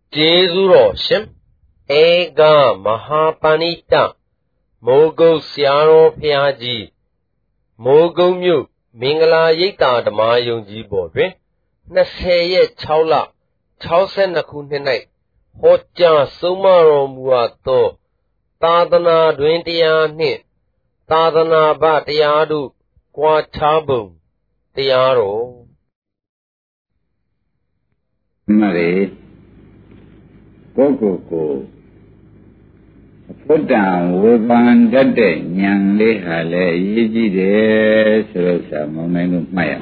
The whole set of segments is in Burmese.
Jezuro Shim Ega Mahapanita Mogo Siaro Piaji Mogo Mu Mingala Yita Damayunji Bodre Naseye Chaula Chausen Nakunenai Hoja Sumaro Muato Tadana Dwintia Nit Tadana Batiadu Kwa Chabum Tiaro Mare Koko Putang Wuban Dade Nyang Le Hale Yiji De Surosa Momenu Maya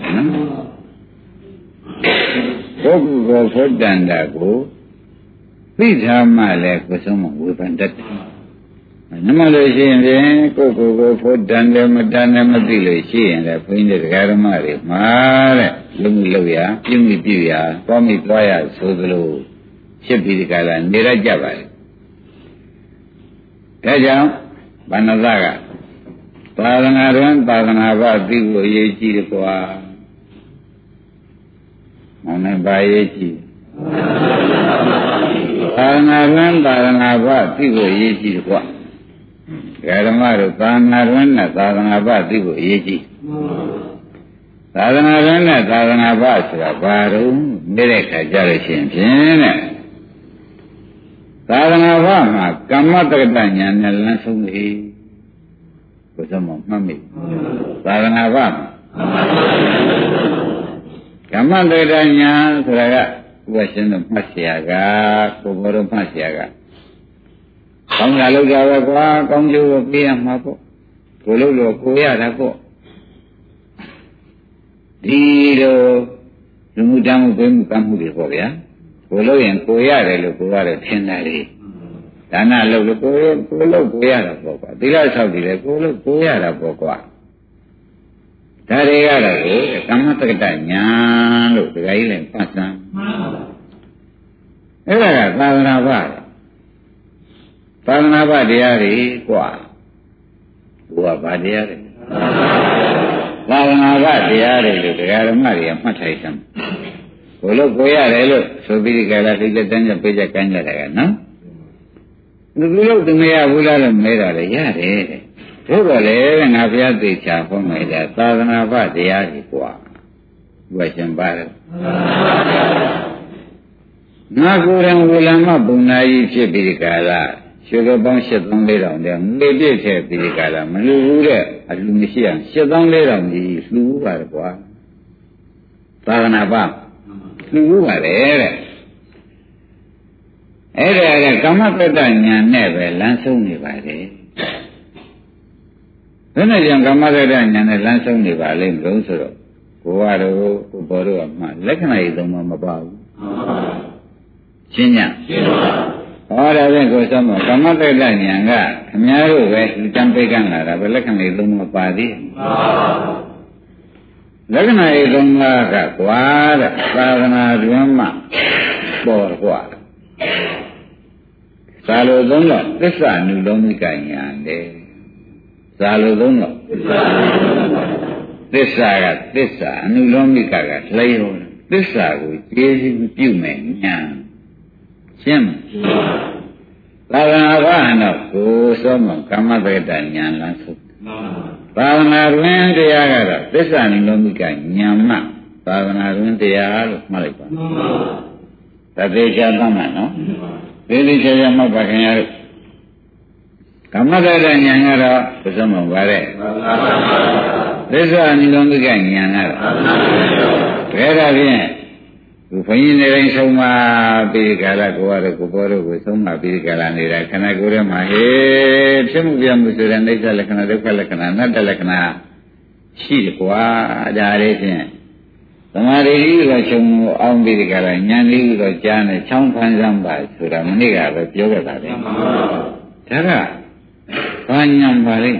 Koko Putang Dago Pita Male Kusuma Wuban Dade Namalation Koko Putang Madana Madilo Shi and the Printed Garamari Mare Lumiloya Yumi Pia Pomi Toya Sodolo Shipikala Nira Java Kajam Banazaga Padanaran Padanava Digo Yechi Kwa Mona Bayechi Padanaran Padanava Digo Yechi Kwa Garamaro Padanaran Padanava Digo Yechi Padanaran Padanava Surabaru Mireka Jarashin Sadhanava Kamataganya Nalasumi Kusama Mami Sadhanava Kamataganya Suraga Vashan Pasiaga Kuburu Pasiaga Kongalo Gava Kongju Pia Mapo Kulu Kuya Rapo Diro Lumudamu Bim Kamudi Kovia Kolo yang koya le koya thenari dana lo kolo koya ra pokwa tila saudi le kolo koya ra pokwa dare ya ra ko kamatagata nya lo dagai le patsan era ka sadhana baတရားတွေกว่าဘုရားဗာတရားတွေသာသနာ့ဘတရားတွေလို့တရားဓမ္မတွေကမှတ်ထိုက်စမ်းKolo koya relo sobiri kala sila tanya peja kanya daga no Nulo tumaya bula lo mera le yare Thoba le na phya techa ho mai da sadhana baတရားji kwa Question ba Na ko ran ulama bunna yi phit pi kala Sugar bang 73,000တဲ့ငွေပြည့်တဲ့pi kala မလူဘူးတဲ့အလူမရှိအောင် 73,000ကြီးလှူပါတယ်ကွာသာသနာ့ဘလူပါတယ်တဲ့အဲ့ဒါကကမ္မပတ္တဉာဏ်နဲ့ပဲလမ်းဆုံးနေပါတယ်ဘယ်နဲ့ကြောင့်ကမ္မပတ္တဉာဏ်နဲ့လမ်းဆုံးနေပါလိမ့်မလို့ဆိုတော့ကိုကတော့ကိုဘောတို့ကမှလက္ခဏာကြီးသုံးမပါဘူးရှင်းညရှင်းပါဟောဒါဖြင့်ကိုဆုံးမကမ္မပတ္တဉာဏ်ကခင်ဗျားတို့ပဲလူတန်းပိတ်ကန်းလာတာပဲလက္ခဏာကြီးသုံးမပါသေးဘူးလက္ခဏာရေးသုံးပါးကကွာတဲ့သာသနာ့တွင်မှပေါ်ကွာသာလိုသုံးတော့သစ္စာနုလုံးမိကညာတယ်သာလိုသုံးတော့သစ္စာကသစ္စာအနုလုံးမိကလျောသစ္စာကိုကျေးဇူးပြုမယ်ညာရှင်းသာသနာ့ဘာတော့ကိုသောမကမ္မတက္ကဋညာလမ်းဆုံးသာသနာ့တွင်တရားကတော့သစ္စာနိလောမိကညာမသာသနာ့တွင်တရားလို့မှတ်လိုက်ပါသတိချာသတ်မှတ်နော်သေတိချာမှတ်ပါခင်ဗျားတို့ကမ္မတက္ကညာကတော့ဘုရားမပါတဲ့သစ္စာနိလောမိကညာကတော့ဘယ်ဒါဖြင့်ဘုန်းကြီးနေတိုင်းဆုံးမပြီးကြတာကိုကတော့ကိုဘောတို့ကိုဆုံးမပြီးကြတာနေတာခဏကိုယ်ထဲမှာဟေးဖြစ်မှုပြမှုဆိုတဲ့အိဋ္ဌလက္ခဏာဒုက္ခလက္ခဏာအနတ္တလက္ခဏာရှိတယ်ကွာဒါလေးဖြင့်သမာဓိကြီးကချုပ်အောင်ပြီးကြတာဉာဏ်လေးကိုကြားနေချောင်းဖန်ဆန်းပါဆိုတာမနေ့ကပဲပြောခဲ့တာလေဒါကဘာဉာဏ်ပါလဲ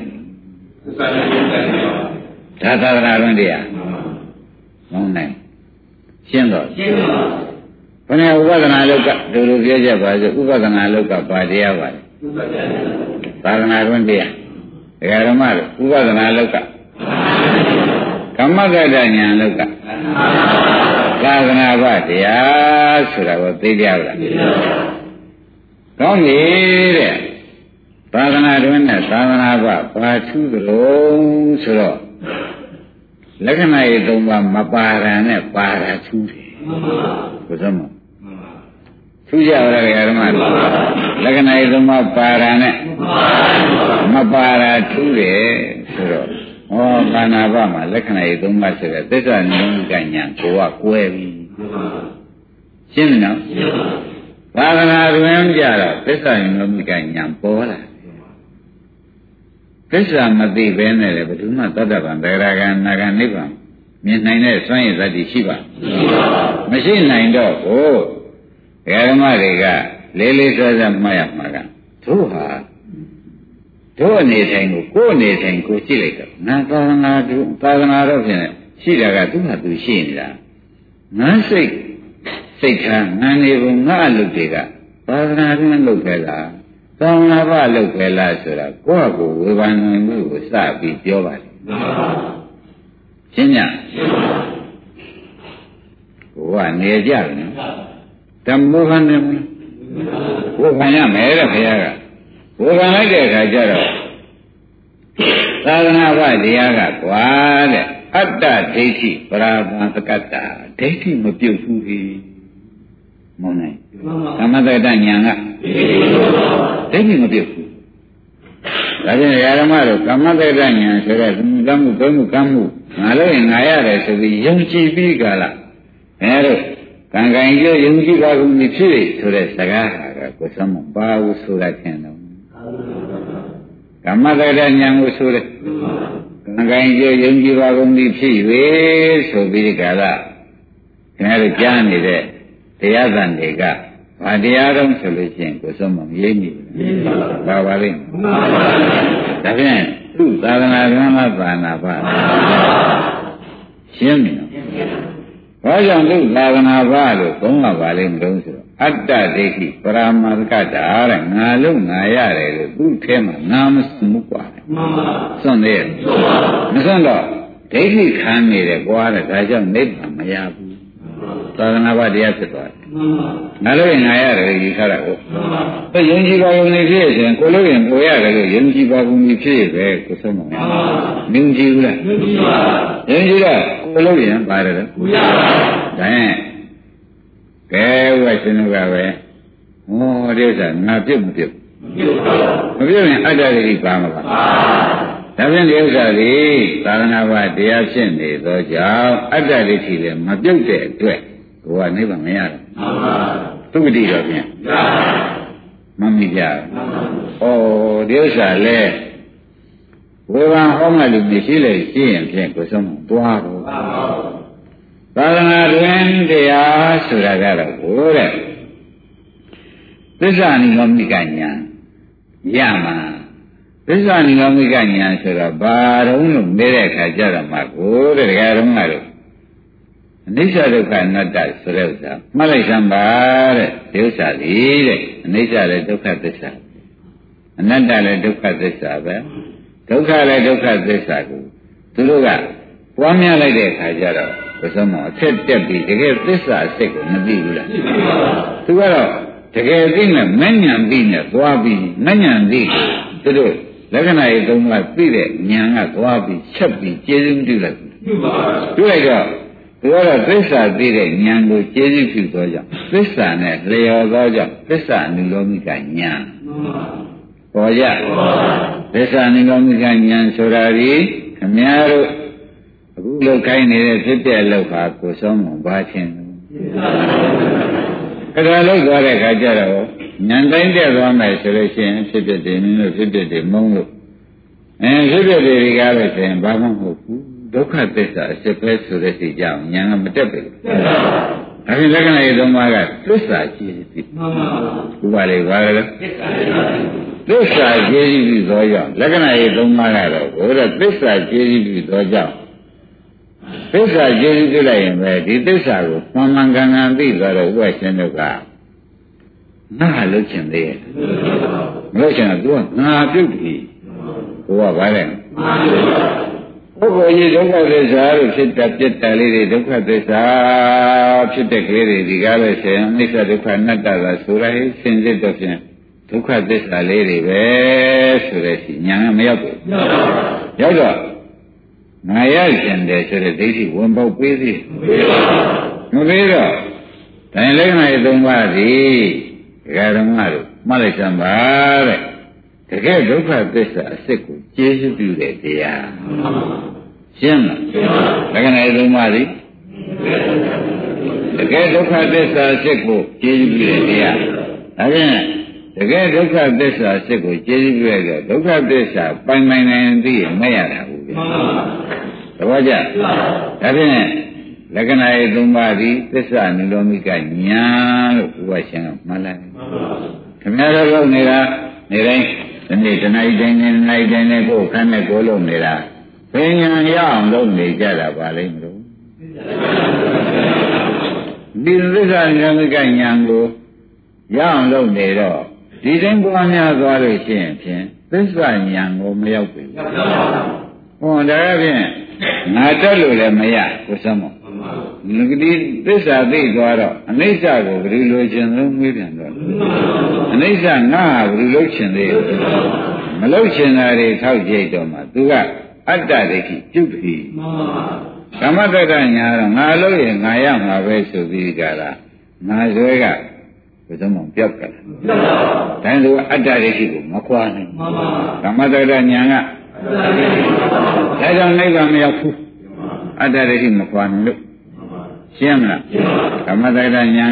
ဒါသာသနာ့တွင်တရားမောင်းနိုင်ရှင်းတော့ရှင်းပါဘယ်နဲ့ဥပဒနာလောကတို့လိုပြောကြပါစို့ဥပဒနာလောကပါတရားပါလဲသာသနာ့တွင်တရားဒကာဓမ္မတို့ဥပဒနာလောကကမ္မဂတဉာဏ်လောကသာသနာ့ဘတရားဆိုတာကိုသိကြလားကောင်းပြီတဲ့သာသနာတွင်နဲ့သာသနာ့ဘဘာထူးသလုံးဆိုတော့လက္ခဏာရေး၃ပါးမပါတာနဲ့ပါတာထူးတယ်ဘုရားမထူးကြရတဲ့ဓမ္မလက္ခဏာရေး၃ပါးပါတာနဲ့မပါတာထူးတယ်ဆိုတော့ဟောပါဏာဘမှာလက္ခဏာရေး၃ပါးဆိုတဲ့သစ္စာနိမိတ်ကညာကိုကကွဲပြီရှင်းမလားသာသနာတွင်ကြတော့သစ္စာနိမိတ်ကညာပေါ်လာသစ္စာမသိဘဲနဲ့လည်းဘယ်သူမှသတ္တဗံသရဂံနာဂံနိဗ္ဗာန်မြင်နိုင်တဲ့စွမ်းရည်သတ္တိရှိပါမရှိနိုင်တော့ဘူးဓမ္မတွေကလေးလေးစားစားမှတ်ရမှာကတို့ဟာတို့အနေတိုင်းကိုအနေတိုင်းကိုကြည့်လိုက်တော့ငါသာသနာတော့ဖြင့်ရှိတာကသူ့ဟာသူရှိနေတာငါစိတ်ထားငါနေဘူးငါအလုပ်တွေကသာသနာ့တွင်လုပ်ခဲ့လားသာသနာ့ဘလုပ်ခဲ့လားဆိုတာကိုယ့်ကိုယ်ဝေဘာနိုင်မှုကိုစပြီးပြောပါတယ်ရှင်းညကိုကနေကြတယ်နော်ဓမ္မောဟန်နေဘုခံရမယ်တဲ့ဘုရားကဘုခံလိုက်တဲ့အခါကျတော့သာသနာ့ဘတရားကကွာတဲ့အတ္တဒိဋ္ဌိပရာဇာသကတ္တဒိဋ္ဌိမပြုတ်ဘူးလေမဟုတ်နိုင်ကမ္မတ္တဉာဏ်ကဒိဋ္ဌိမပြုတ်ဘူးဒါဖြင့်ဓမ္မတို့ကမ္မတ္တဉာဏ်ဆိုတဲ့သမုဒ္ဒမှုသုံးမှုကမ်းမှုငါလို့ရင်ငါရတယ်ဆိုပြီးယုံကြည်ပြီးကြလားအဲဒါကံကံကျိုးယုံကြည်ပါကုန်ပြီဖြစ်ဆိုတဲ့စကားဟာကကိုယ်စမပါဘူးဆိုရခြင်းတော့ကမ္မတ္တဉာဏ်ကိုဆိုတဲ့ကံကံကျိုးယုံကြည်ပါကုန်ပြီဖြစ်၍ဆိုပြီးကြလားခင်ဗျားတို့ကြားနေတဲ့တရားသံတွေကဘာတရားတော့ဆိုလို့ရှိရင်ကိုယ်စမမရေးမိဘူးပါပါလိမ့်ဒါဖြင့်သူ့သာသနာ့ဓမ္မသာနာပါရှင်းပြီနော်ဘာကြောင့်သူ့သာသနာ့ဘာလို့သုံးရပါလိမ့်မလို့ဆိုတော့အတ္တဒိဋ္ဌိပရာမာသကတာတဲ့ငါလို့ငါရတယ်လို့သူ့ထဲမှာငါမစွန့်ဘူးกว่าစွန့်သေးရဲ့မစွန့်တော့ဒိဋ္ဌိခံနေတယ်ကွာတဲ့ဒါကြောင့်နိဗ္ဗာန်မရဘူးသာသနာ့ဘာတရားဖြစ်သွားတယ်ငါလို့ငါရတယ်လို့ယူဆတာကိုသူယုံကြည်ပါကုန်နေဖြစ်ရင်ကိုလို့ရင်ကိုရတယ်လို့ယုံကြည်ပါကုန်ပြီဖြစ်ပဲကိုဆုံးမှာမယုံကြည်ဘူးလားယုံကြည်ပါယုံကြည်တော့ကိုလို့ရင်ပါတယ်ကိုရပါဒါရင်ကဲဝတ်ရှင်တို့ကပဲဟောဒီဥစ္စာငါပြုတ်မပြုတ်မပြုတ်ရင်အတ္တဒိဋ္ဌိပါမှာပါဒါဖြင့်ဒီဥစ္စာလေးသာသနာ့ဘာတရားဖြစ်နေသောကြောင့်အတ္တဒိဋ္ဌိလည်းမပြုတ်တဲ့အတွက်ကိုကနိဗ္ဗာန်မရတော့သုဂတိတော့ဖြင့်မမိကြဘူးဩဒီဥစ္စာလဲဝေဘာဟောမှလူမရှိလေရှိရင်ဖြင့်ကိုဆုံးသွားဘူးသာသနာတွင်တရားဆိုတာကတော့ဘိုးတဲ့သစ္စာနိရောဓိကညာရမှာသစ္စာနိရောဓိကညာဆိုတော့ဘာတုံးလို့နေတဲ့အခါကျတော့မှကိုတဲ့တရားတော်ကတော့အနိစ္စဒုက္ခအနတ္တဆိုတဲ့ဥစ္စာမှတ်လိုက်စမ်းပါတဲ့ဒီဥစ္စာလေးတဲ့အနိစ္စလည်းဒုက္ခသစ္စာအနတ္တလည်းဒုက္ခသစ္စာပဲဒုက္ခလည်းဒုက္ခသစ္စာကိုသူတို့ကပွားများလိုက်တဲ့အခါကျတော့ဘုရားမောအဆက်တက်ပြီးတကယ်သစ္စာအစစ်ကိုမသိဘူးလားသူကတော့တကယ်သိနဲ့မဉ္ဇဉ်သိနဲ့သွားပြီးမဉ္ဇဉ်သိကိုသူတို့လက္ခဏာရေးသုံးပါးသိတဲ့ဉာဏ်ကသွားပြီးချက်ပြီးကျေစုပြုလိုက်ပြုလိုက်တော့သူကတော့သစ္စာသိတဲ့ဉာဏ်ကိုကျေစုပြုသောကြောင့်သစ္စာနဲ့လျော်သောကြောင့်သစ္စာအနုလောမိကဉာဏ်ပေါ်ရသစ္စာအနုလောမိကဉာဏ်ဆိုတာဒီခမည်းတော်အခုလောက်ခိုင်းနေတဲ့ဖြစ်တဲ့လောက်ဟာကိုယ်ဆုံးမှာဘာချင်းအဲ့ဒါလောက်သွားတဲ့ခါကျတော့ဉာဏ်တိုင်းတက်သွားမယ်ဆိုလို့ရှိရင်ဖြစ်ဖြစ်တယ်နည်းလို့ဖြစ်ဖြစ်တယ်မုန်းလို့ဖြစ်ဖြစ်တယ်ဒီကားလို့ဆိုရင်ဘာမှမဟုတ်ဘူးဒုက္ခသစ္စာအစစ်ပဲဆိုတဲ့စိတ်ကြောင့်ဉာဏ်ကမတက်ဘူးအဲဒီလက္ခဏာရေးသုံးပါးကသစ္စာရှိပြီဥပါလေဘာလဲသစ္စာရှိပြီသောကြောင့်လက္ခဏာရေးသုံးပါးကတော့ဘုရားသစ္စာရှိပြီသောကြောင့်သစ္စာကျေစုပြုလိုက်ရင်ပဲဒီသစ္စာကိုမှန်မှန်ကန်ကန်သိသွားတော့ဥပ္ပရှင်တို့ကငါလို့ချင်သေးရဲ့မလို့ချင်တော့ तू ကငါပြုတ်ပြီကိုကဘာလဲပုဂ္ဂိုလ်ကြီးဒုက္ခသစ္စာလို့ဖြစ်တာပြတ်တာလေးတွေဒုက္ခသစ္စာဖြစ်တဲ့ကလေးတွေဒီကားလို့ဆိုရင်အနိစ္စဒုက္ခအနတ္တသာဆိုရဟိစင်စစ်တော့ဖြင့်ဒုက္ခသစ္စာလေးတွေပဲဆိုတဲ့ရှိညာမရောက်ဘူးရောက်တော့ငါရရှင်တယ်ဆိုတဲ့ဒိဋ္ဌိဝင်ပေါက်ပေးသေးမပေးတော့ဒါရင်လက္ခဏာသုံးပါးသည်ဒကာဓမ္မတို့မှတ်လိုက်စမ်းပါတဲ့တကယ်ဒုက္ခသစ္စာအစစ်ကိုကျေးဇူးပြုတဲ့တရားရှင်းလားလက္ခဏာသုံးပါးသည်တကယ်ဒုက္ခသစ္စာအစစ်ကိုကျေးဇူးပြုတဲ့တရားဒါဖြင့်တကယ်ဒုက္ခသစ္စာအစစ်ကိုကျေးဇူးပြုရတဲ့ဒုက္ခသစ္စာပိုင်နိုင်သိရင်မရတာဘူးဗျာသဘောကျဒါဖြင့်လက္ခဏာရေးသုံးပါးသည်သစ္စာနုလောမိကညာလို့ဘုရားရှင်ကမှတ်လိုက်ခင်ဗျားတို့လုပ်နေတာနေတိုင်းဒီနေ့တဏှာတိုင်းနဲ့နိုင်တိုင်းနဲ့ကိုယ်ခမ်းနဲ့ကိုယ်လုပ်နေတာဘယ်ညာရအောင်လုပ်နေကြတာပါလိမ့်မလို့ဒီသစ္စာနုလောမိကညာကိုရအောင်လုပ်နေတော့ဒီတိုင်းပွားများသွားလို့ရှိရင်ဖြင့်သစ္စာညာကိုမရောက်ဘူးဟောဒါဖြင့်ငါတက်လို့လည်းမရကိုစမ်းမဒီသစ္စာသိသွားတော့အနိစ္စကိုဘယ်လိုလိုချင်လို့မေးပြန်တော့အနိစ္စငါဘယ်လိုလုပ်ချင်သေးမလုပ်ချင်တာတွေထောက်ကြိတ်တော့မှသူကအတ္တဒိဋ္ဌိပြုတ်ပြီသမ္မတ္တညာတော့ငါလို့ရင်ငါရမှာပဲဆိုပြီးကြတာငါဆွဲကဘယ်သူမှပြောက်ကတယ်ဒါဆိုအတ္တဒိဋ္ဌိကိုမခွာနိုင်သမ္မတ္တညာကဒါကြောင့်နိဗ္ဗာန်မရောက်ဘူးအတ္တဒိဋ္ဌိမခွာနိုင်လို့ရှင်းမလားသမ္မတ္တညာ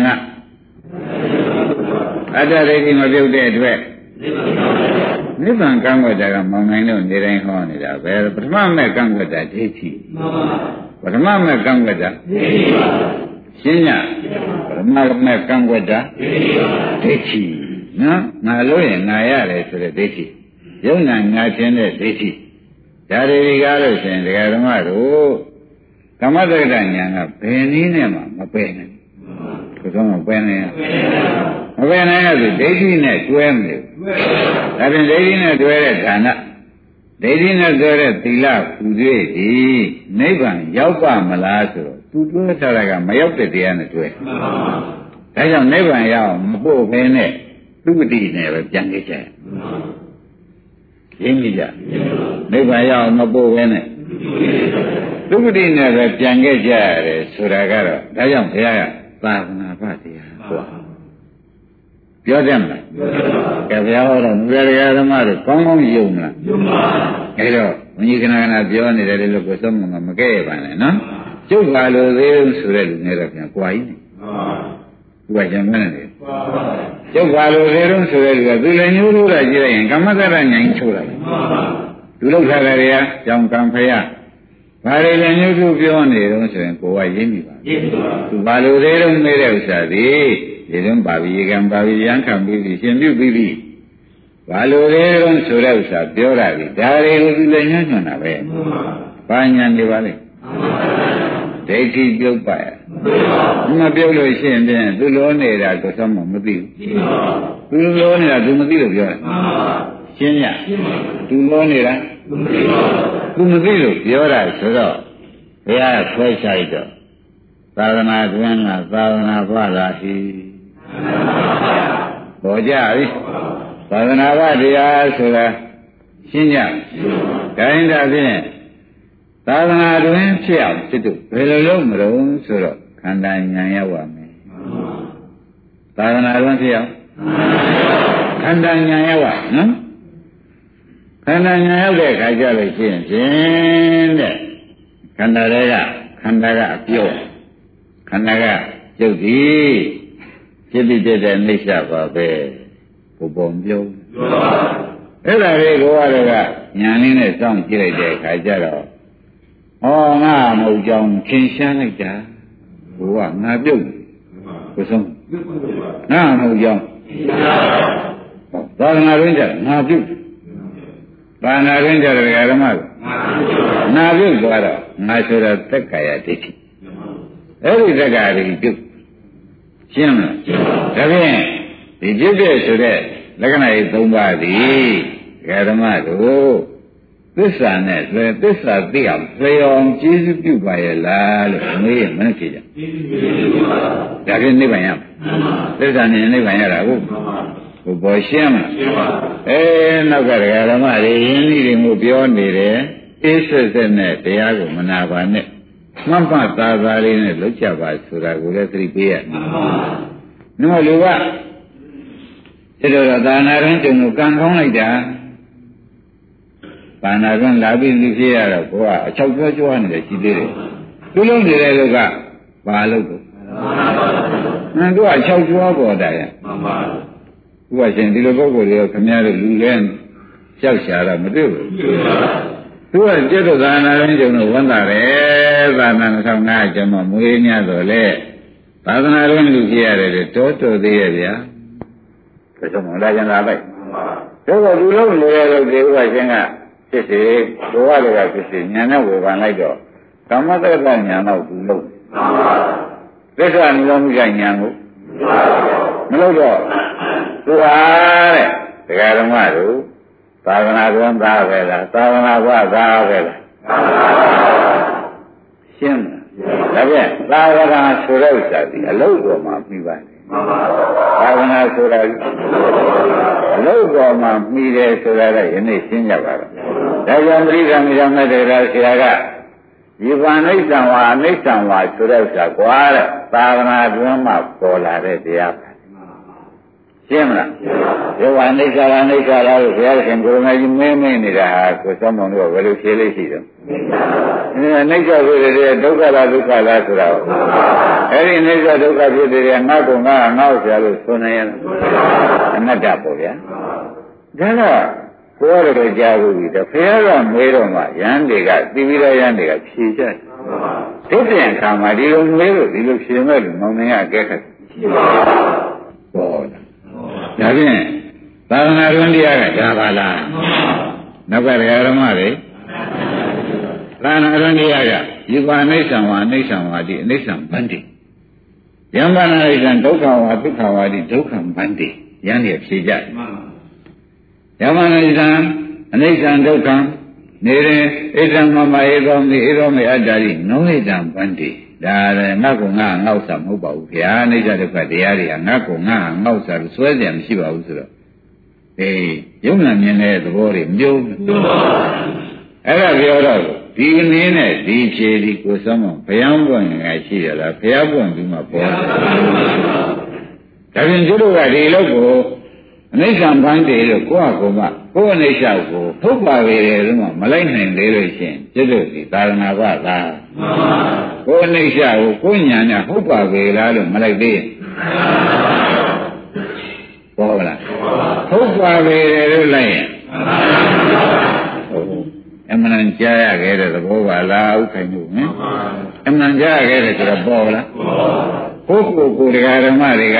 ကအတ္တဒိဋ္ဌိမပြုတ်တဲ့အတွက်နိဗ္ဗာန်ကံွက်တာကမောင်နိုင်လို့နေတိုင်းဟောနေတာပဲပထမမဲ့ကံွက်တာဒိဋ္ဌိပထမမဲ့ကံွက်တာရှင်းညပထမမဲ့ကံွက်တာဒိဋ္ဌိနော်ငါလို့ရင်ငါရတယ်ဆိုတဲ့ဒိဋ္ဌိယုံနာငါခြင်းတဲ့ဒိဋ္ဌိဒါတွေကားလို့ရှင်ဒကာဓမ္မတို့သမ္မတ္တညာကဘယ်နည်းနဲ့မှမပယ်နိုင်ဘူးဘယ်တော့မှပယ်နိုင်မပယ်နိုင်ရဆိုဒိဋ္ဌိနဲ့တွဲမလို့ဒါဖြင့်ဒိဋ္ဌိနဲ့တွဲတဲ့ဌာနဒိဋ္ဌိနဲ့တွဲတဲ့သီလပူဇေးဒီနိဗ္ဗာန်ရောက်ပါမလားဆိုတော့သူတွဲထားတာကမရောက်တဲ့တရားနဲ့တွဲဒါကြောင့်နိဗ္ဗာန်ရောက်မပို့ဘဲနဲ့သူပတိနဲ့ပဲပြန်ခဲ့ကြရင်းကြနိဗ္ဗာန်ရောက်မပို့ဘဲနဲ့သုခတိနဲ့ပဲပြန်ခဲ့ကြရတယ်ဆိုတာကတော့ဒါကြောင့်ဘုရားကသာသနာ့ဘတရားဟောပြောတယ်မလားကဲဘုရားဟောတော့ဘုရားဓမ္မတွေကောင်းကောင်းယုံမလားယုံပါအဲတော့ဘုန်းကြီးခဏခဏပြောနေတယ်လို့ကိုယ်ဆုံးမကဲ့ပါနဲ့နော်ကျုပ်ပါလို့သေးဆိုတဲ့လူနဲ့တော့ပြန်ကြွားကြီးနေသူကကျန်မနေတယ်ကျုပ်ပါလို့သေးတော့ဆိုတဲ့လူကသူလည်းညှိုးလို့တာကြည့်လိုက်ရင်ကမ္မတ္တရညာကြီးချိုးလိုက်သူလောက်ထားတယ်တွေကကြောင်ကံဖယားဘာတွေလဲညှို့ထုပြောနေတော့ဆိုရင်ကိုယ်ကရင်းပြီပါသူဘာလို့သေးတော့မေးတဲ့ဥစ္စာဒီတော့ပါပြီကံပါပြီရန်ခံပြီးပြီရှင်ပြုပြီးပြီဘာလို့သေးတော့ဆိုတဲ့ဥစ္စာပြောတာပြီဒါတွေကိုသူလည်းညှို့ညွှန်တာပဲဘာညာနေပါလဲဒိဋ္ဌိပြုတ်ပါရဲ့မပြုတ်လို့ရှိရင်ဖြင့်သူလောနေတာကိုသမ်းမမသိဘူးသူလောနေတာသူမသိလို့ပြောတယ်ရှင်းညသူလောနေတာသူမသိလို့ပြောတာဆိုတော့ဘုရားဆွဲချလိုက်တော့သာသနာ့တွင်ကသာသနာ့ဘာသာရှိပေါ်ကြပြီသာသနာ့ဘာတရားဆိုတာရှင်းညတိုင်းဒါဖြင့်သာသနာတွင်ဖြစ်အောင်ဖြစ်တို့ဘယ်လိုလုပ်မလို့ဆိုတော့ခန္ဓာဉာဏ်ရောက်ပါမယ်သာသနာတွင်ဖြစ်အောင်ခန္ဓာဉာဏ်ရောက်ပါနော်ခန္ဓာညာရောက်တဲ့အခါကျလို့ရှိရင်ဖြင့်တဲ့ခန္ဓာတွေကခန္ဓာကအပြော့ခန္ဓာကကျုပ်ဒီဖြစ်ပြီးတဲ့အိဋ္ဌပါပဲဘုံပုံပြုံးအဲ့ဒါတွေကိုကတော့ညာနည်းနဲ့စောင့်ကြည့်လိုက်တဲ့အခါကျတော့ဟောငါမဟုတ်ကြောင်းသင်ရှားလိုက်တာဘုရားငါပြုတ်ကိုဆုံးငါမဟုတ်ကြောင်းသာသနာ့တွင်ကျငါပြုတ်ဘာနာရင်းကြတယ်ဓမ္မကနာပြုတ်သွားတော့ငါဆိုတာသက်ကာယဒိဋ္ဌိအဲ့ဒီသက်ကာယဒိဋ္ဌိပြုတ်ရှင်းမလားဒါဖြင့်ဒီပြုတ်တဲ့ဆိုတဲ့လက္ခဏာရေး၃ပါးသည်ဓမ္မတို့သစ္စာနဲ့လွယ်သစ္စာသိအောင်လျော်အောင်ကျေးဇူးပြုပါရဲ့လားလို့မေးရင်မနဲ့ဖြေကြဒါဖြင့်နိဗ္ဗာန်ရမှာသစ္စာနဲ့နိဗ္ဗာန်ရတာဟုတ်ဘုဘောရှင်းမှာနောက်ကဓမ္မတွေယဉ်ဤတွေကိုပြောနေတယ်အေးဆွဆက်နဲ့တရားကိုမနာပါနဲ့မှတ်မှတ်သားသားလေးနဲ့လုပ်ကြပါဆိုတာကိုလည်းသတိပေးရမှာနှမလူကဒီလိုတော့သာနာရင်ကျုံကိုကံကောင်းလိုက်တာသာနာရင်လာပြီးလူဖြစ်ရတော့ကိုကအချောက်ပြောကြွားနေတယ်ရှိသေးတယ်သူလုံးနေတဲ့လူကဘာလို့ကိုသူကအချောက်ကြွားပေါ်တာရဲ့မှန်ပါဘူးသူကရှင်ဒီလိုပုဂ္ဂိုလ်တွေကခင်ဗျားတို့လူလဲကြောက်ရှာတော့မတွေ့ဘူးသူကကျက်တော့သာနာရင်ကျုံတော့ဝန်တာတယ်သာနာ2500ကျမမွေးညတော့လေသာသနာ့ရင်လူဖြစ်ရတယ်တောတော်သေးရဲ့ဗျာဒါကြောင့်မလာကြတာပဲတော့လူလုံးနေတဲ့လူတွေဥပရှင်ကဖြစ်စေဘဝတွေကဖြစ်စေညာနဲ့ဝေဖန်လိုက်တော့ကာမတက္ကညာတော့သူလုံးသစ္စာနိရောဓညာကိုမလို့တော့သူဟာတဲ့တရားဓမ္မတို့သာသနာ့တွင်သားပဲလားသာသနာ့ဘဝသားပဲလားရှင်းလားဒါဖြင့်သာသနာဆိုတဲ့ဥစ္စာဒီအလုံးတော်မှာပြီးပါတယ်သာသနာဆိုတာအလုံးတော်မှာပြီးတယ်ဆိုတာလည်းယနေ့ရှင်းကြပါတော့ဒါကြောင့်ပရိသမိတော်မဲ့တရားဆရာကဒီဘာနိစ္စံဝါအနိစ္စံဝါဆိုတဲ့ဥစ္စာကွာတဲ့သာသနာတွင်မှာပေါ်လာတဲ့တရားပဲရှင်းမလားဒီဘာနိစ္စလားနိစ္စလားလို့ဘုရားရှင်ကိုယ်တော်ကြီးမင်းနေတာဟာကိုစောမောင်တို့ကဘယ်လိုဖြေလို့ရှိတော့နိစ္စဆိုတဲ့ဒုက္ခလားဒုက္ခလားဆိုတာအဲ့ဒီနိစ္စဒုက္ခဖြစ်တဲ့ငါ့ကိုငါ့ဆရာလို့ဆိုနေရအနတ္တပေါ့ဗျာဒါတော့ကိုယ်ရတဲ့ကြားဘူးပြီတော့ဘုရားကမေးတော့မှယန္တွေကသိပြီးတော့ယန္တွေကဖြေကြတယ်ဒီပြန်ခါမှာဒီလိုမေးလို့ဒီလိုဖြေမဲ့လို့မောင်မင်းကအကဲခတ်ဟုတ်ဒါဖြင့်သာသနာ့တွင်တရားကဒါပါလားနောက်ကဓမ္မတွေသာသနာ့တွင်တရားကဒီပါအိဋ္ဌံဝါအိဋ္ဌံဝါဒီအိဋ္ဌံဗန္တိယံပါဏအိဋ္ဌံဒုက္ခဝါဒုက္ခဝါဒီဒုက္ခဗန္တိယံတွေဖြေကြတယ်ယံပါဏအိဋ္ဌံအိဋ္ဌံဒုက္ခနေရင်အိဋ္ဌံမမဧသောမိဧသောမိအတ္တာရိနောအိဋ္ဌံဗန္တိဒါလည်းငါ့ကိုငါငေါ့ဆာမဟုတ်ပါဘူးဗျာအိဋ္ဌဒုက္ခတရားတွေကငါ့ကိုငါငေါ့ဆာလို့စွဲကြမရှိပါဘူးဆိုတော့ယုံနာမြင်တဲ့သဘောတွေမျိုးအဲ့ဒါပြောတော့ဒီနည်းနဲ့ဒီဖြေဒီကိုစောမဘုရားပွင့်ငါရှိရလားဘုရားပွင့်ပြီးမှပေါ်တယ်ဒါပြင်သူတို့ကဒီလောက်ကိုအနိစ္စံဘန်းတေလို့ကိုယ့်အကူမကိုယ့်အနိစ္စကိုထုတ်ပါပေတယ်လို့မှမလိုက်နိုင်သေးလို့ရှင်ကျွတ်တို့ဒီသာသနာ့ဘာသာကိုယ်အနိစ္စကိုကိုယ်ညာနဲ့ဟုတ်ပါပေလားလို့မလိုက်သေးပေါ်လားဟုတ်ပါပေတယ်လို့လိုက်ရင်အမှန်ကြားရခဲ့တဲ့သဘောပါလားဥခိုင်လို့ဟင်အမှန်ကြားရခဲ့တယ်ဆိုတော့ပေါ်လားကိုယ်တရားဓမ္မတွေက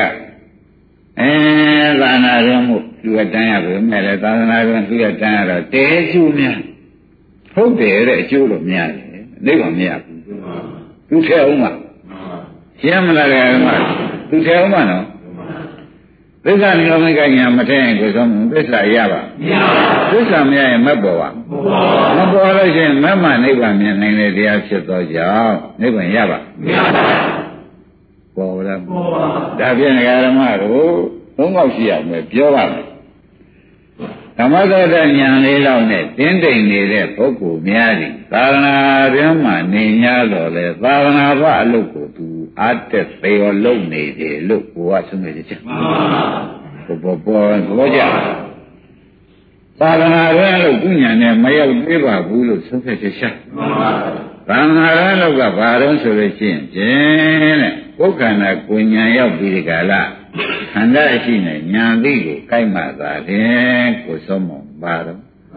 သာနာရမှုသူကတန်းရပြီမဲ့လေသာသနာရသူကတန်းရတော့တဲကျိုးများဟုတ်တယ်တဲ့အကျိုးလို့များတယ်နိဗ္ဗာန်မရဘူးသူထဲအောင်မရှင်းမလားဓမ္မသူထဲအောင်မနော်သစ္စာနိရောဓကညာမထဲရင်ကိုယ်ဆုံးသစ္စာရပါမရပါဘူးသစ္စာမရရင်မပေါ်ပါမပေါ်လို့ရှိရင်မမနိဗ္ဗာန်မြင်နိုင်တဲ့တရားဖြစ်သောကြောင့်နိဗ္ဗာန်ရပါမရပါဘူးပေါ်လားပေါ်ပါဒါဖြင့်ဓမ္မတို့သုံးခေါက်ရှိရမယ်ပြောပါမယ်ဓမ္မသတ္တဉာဏ်လေးလောက်နဲ့တင်းတိမ်နေတဲ့ပုဂ္ဂိုလ်များသည်သာသနာ့တွင်မှနေ냐တော့လေသာသနာ့ဘအလုပ်ကိုသူအားတက်သေးရောလုပ်နေတယ်လို့ဘုရားဆုံးဖြတ်ချက်မှန်ပါဘောကြသာသနာ့တွင်လို့ကုညာနဲ့မရောက်သေးပါဘူးလို့ဆုံးဖြတ်ချက်မှန်ပါသာသနာ့တွင်လို့ကဘာတော့ဆိုလို့ရှိရင်ဖြင့်တဲ့ပုဂ္ဂန္ဓကိုဉာဏ်ရောက်ပြီးဒီကလာခန္ဓာရှိနေဉာဏ်သိကိုကိုက်မှသာတယ်ကိုဆုံးမပါတော့